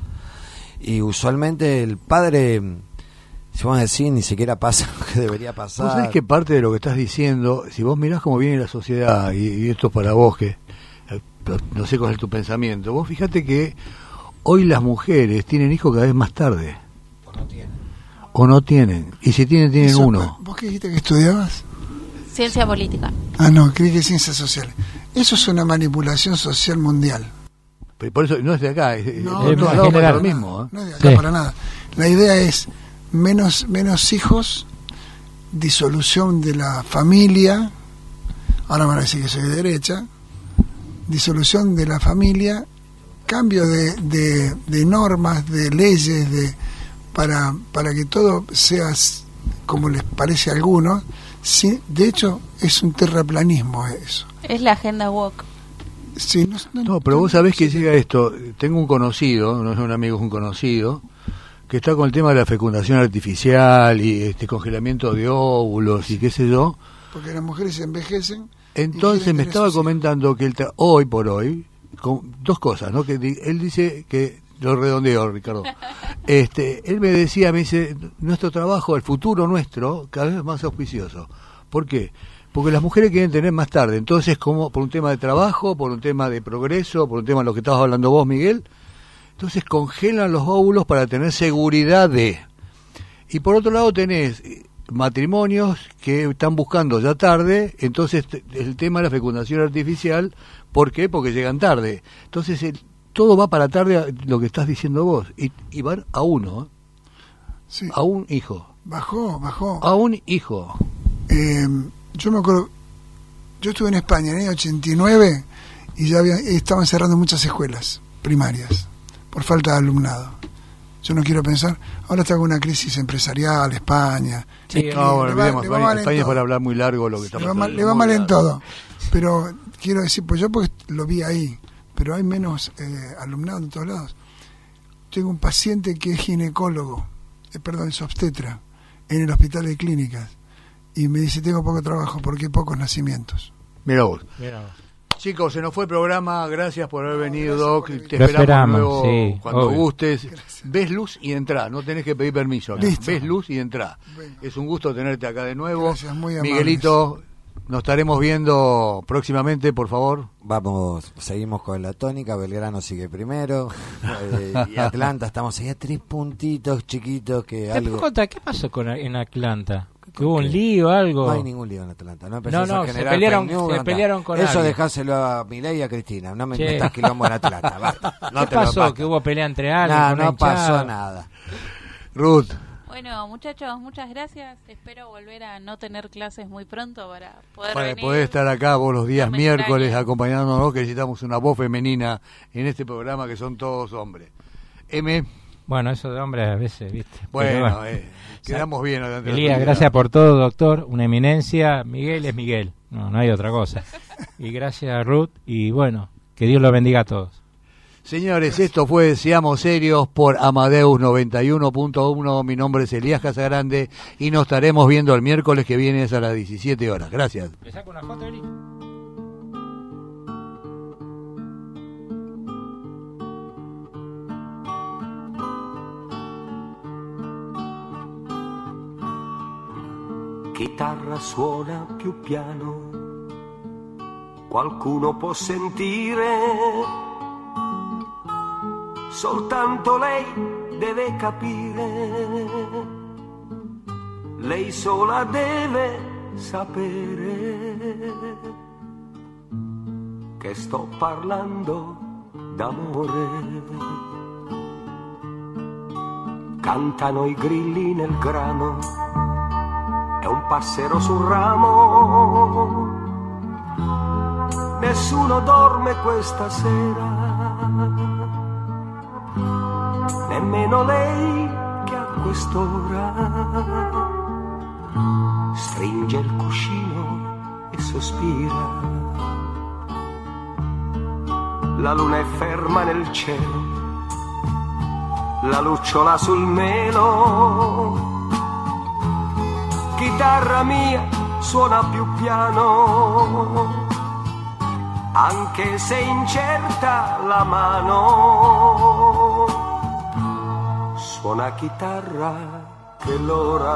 y usualmente el padre, si vamos a decir, ni siquiera pasa lo que debería pasar. Vos sabés que parte de lo que estás diciendo, si vos mirás cómo viene la sociedad, y, y esto es para vos, que eh, no sé cuál es tu pensamiento, vos fíjate que hoy las mujeres tienen hijos cada vez más tarde, O no tiene. o no tienen, y si tienen, tienen Eso, uno. ¿Vos qué dijiste que estudiabas? Ciencia política. Ah, no, creí que ciencias sociales. Eso es una manipulación social mundial. Pero por eso no es de acá, es, No, es de no, todos en lados pasa general. lo mismo. ¿eh? No es de acá Sí. para nada. La idea es menos, menos hijos, disolución de la familia. Ahora me van a decir que soy de derecha. Disolución de la familia, cambio de, de, de normas, de leyes, de para, para que todo sea s- como les parece a algunos. Sí, de hecho, es un terraplanismo eso. Es la agenda woke. Sí, no, no- No, pero vos sabés que llega esto, tengo un conocido, no es un amigo, es un conocido, que está con el tema de la fecundación artificial y este congelamiento de óvulos y qué sé yo. porque las mujeres se envejecen. Entonces quieren me tener estaba sus hijos. comentando que él tra- hoy por hoy, con dos cosas, ¿no? Que di- él dice que lo redondeo, Ricardo. Este, él me decía, me dice, nuestro trabajo, el futuro nuestro, cada vez es más auspicioso. ¿Por qué? Porque las mujeres quieren tener más tarde. Entonces, como por un tema de trabajo, por un tema de progreso, por un tema de lo que estabas hablando vos, Miguel, entonces congelan los óvulos para tener seguridad de. Y por otro lado tenés eh, matrimonios que están buscando ya tarde, entonces te- el tema de la fecundación artificial, ¿por qué? Porque llegan tarde. Entonces el- todo va para la tarde, lo que estás diciendo vos, y, y van a uno, ¿eh? Sí. A un hijo. Bajó, bajó. A un hijo. Eh, yo me acuerdo, yo estuve en España en el año ochenta y nueve y ya había, estaban cerrando muchas escuelas primarias por falta de alumnado. Yo no quiero pensar, ahora está con una crisis empresarial, España. Sí, le, no, le olvidemos, va, le va España, mal en España es todo. para hablar muy largo lo que está Le va pasando. mal, le va mal en largo. todo. Pero quiero decir, pues yo porque lo vi ahí, pero hay menos eh, alumnado en todos lados. Tengo un paciente que es ginecólogo, eh, perdón, es obstetra, en el hospital de clínicas, y me dice, tengo poco trabajo porque hay pocos nacimientos. Mira vos. Mira. Chicos, se nos fue el programa, gracias por haber venido, gracias Doc, por te Lo esperamos, esperamos, luego sí, cuando obvio. gustes. Gracias. Ves luz y entrá, no tenés que pedir permiso acá. Listo. Ves luz y entrá. Venga. Es un gusto tenerte acá de nuevo. Gracias, muy amables. Miguelito, nos estaremos viendo próximamente, por favor. Vamos, seguimos con la tónica, Belgrano sigue primero, eh, y Atlanta estamos ahí a tres puntitos chiquitos que ¿Te algo... puedo contar qué pasó con, en Atlanta? ¿Que ¿Con hubo un qué? lío algo? No hay ningún lío en Atlanta. No, No, empezás no, a se generar pelearon- fake news, se anda. pelearon con Eso alguien. dejáselo a Milei y a Cristina. No me Che. metas quilombo en Atlanta. Basta. No ¿Qué te lo pasó? basta. ¿Que hubo pelea entre alguien? No, con una no pasó hinchada? nada. Ruth, Bueno, muchachos, muchas gracias. Espero volver a no tener clases muy pronto para poder para venir. poder estar acá vos los días No me miércoles extrañe. acompañándonos, que necesitamos una voz femenina en este programa que son todos hombres. M, Bueno, eso de hombres a veces, ¿viste? bueno, Pero eh, quedamos bien. adelante de la Elías, sociedad. gracias por todo, doctor. Una eminencia. Miguel es Miguel. No, no hay otra cosa. Y gracias, Ruth. Y bueno, que Dios los bendiga a todos. Señores, esto fue Seamos Serios por Amadeus noventa y uno punto uno. Mi nombre es Elías Casagrande y nos estaremos viendo el miércoles que viene a las diecisiete horas. Gracias. ¿Le saco una foto, Eli? Chitarra suona più piano, qualcuno può sentire, soltanto lei deve capire, lei sola deve sapere che sto parlando d'amore. Cantano i grilli nel grano, è un passero sul ramo, nessuno dorme questa sera, nemmeno lei che a quest'ora stringe il cuscino e sospira. La luna è ferma nel cielo, la lucciola sul melo, chitarra mia suona più piano, anche se incerta la mano, suona chitarra che l'ora,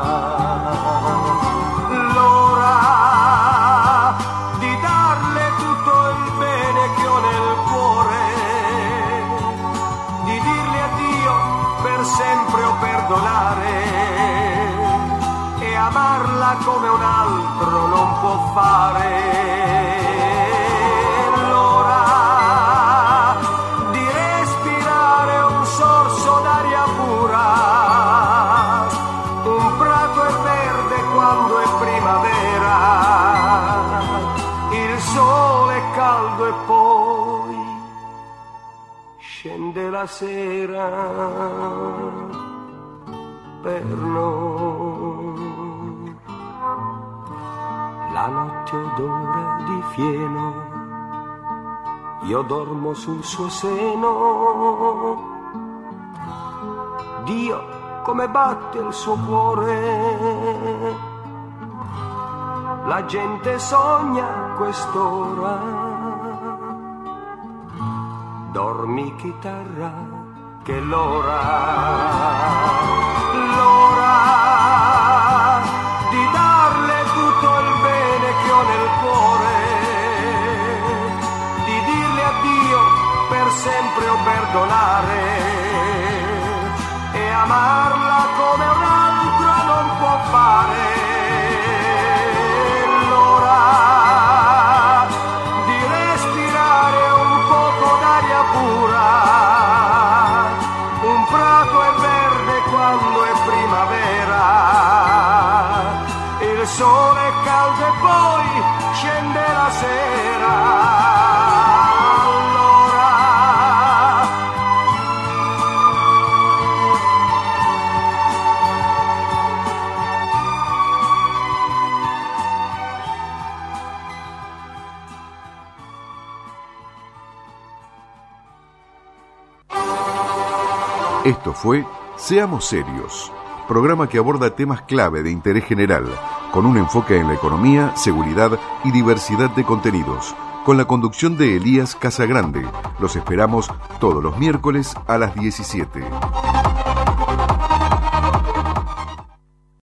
l'ora di darle tutto il bene che ho nel cuore, di dirle addio per sempre o perdonare, amarla come un altro non può fare, l'ora di respirare un sorso d'aria pura, un prato è verde quando è primavera, il sole è caldo e poi scende la sera per noi. La notte odora di fieno, io dormo sul suo seno, Dio come batte il suo cuore, la gente sogna quest'ora, dormi chitarra che l'ora, l'ora di darle tutto il bene che ho nel cuore, di dirle addio per sempre o perdonare, e amarla come un altro non può fare, l'ora di respirare un poco d'aria pura, sole caldo e poi scende la sera. Esto fue Seamos Serios, programa que aborda temas clave de interés general, con un enfoque en la economía, seguridad y diversidad de contenidos, con la conducción de Elías Casagrande. Los esperamos todos los miércoles a las diecisiete.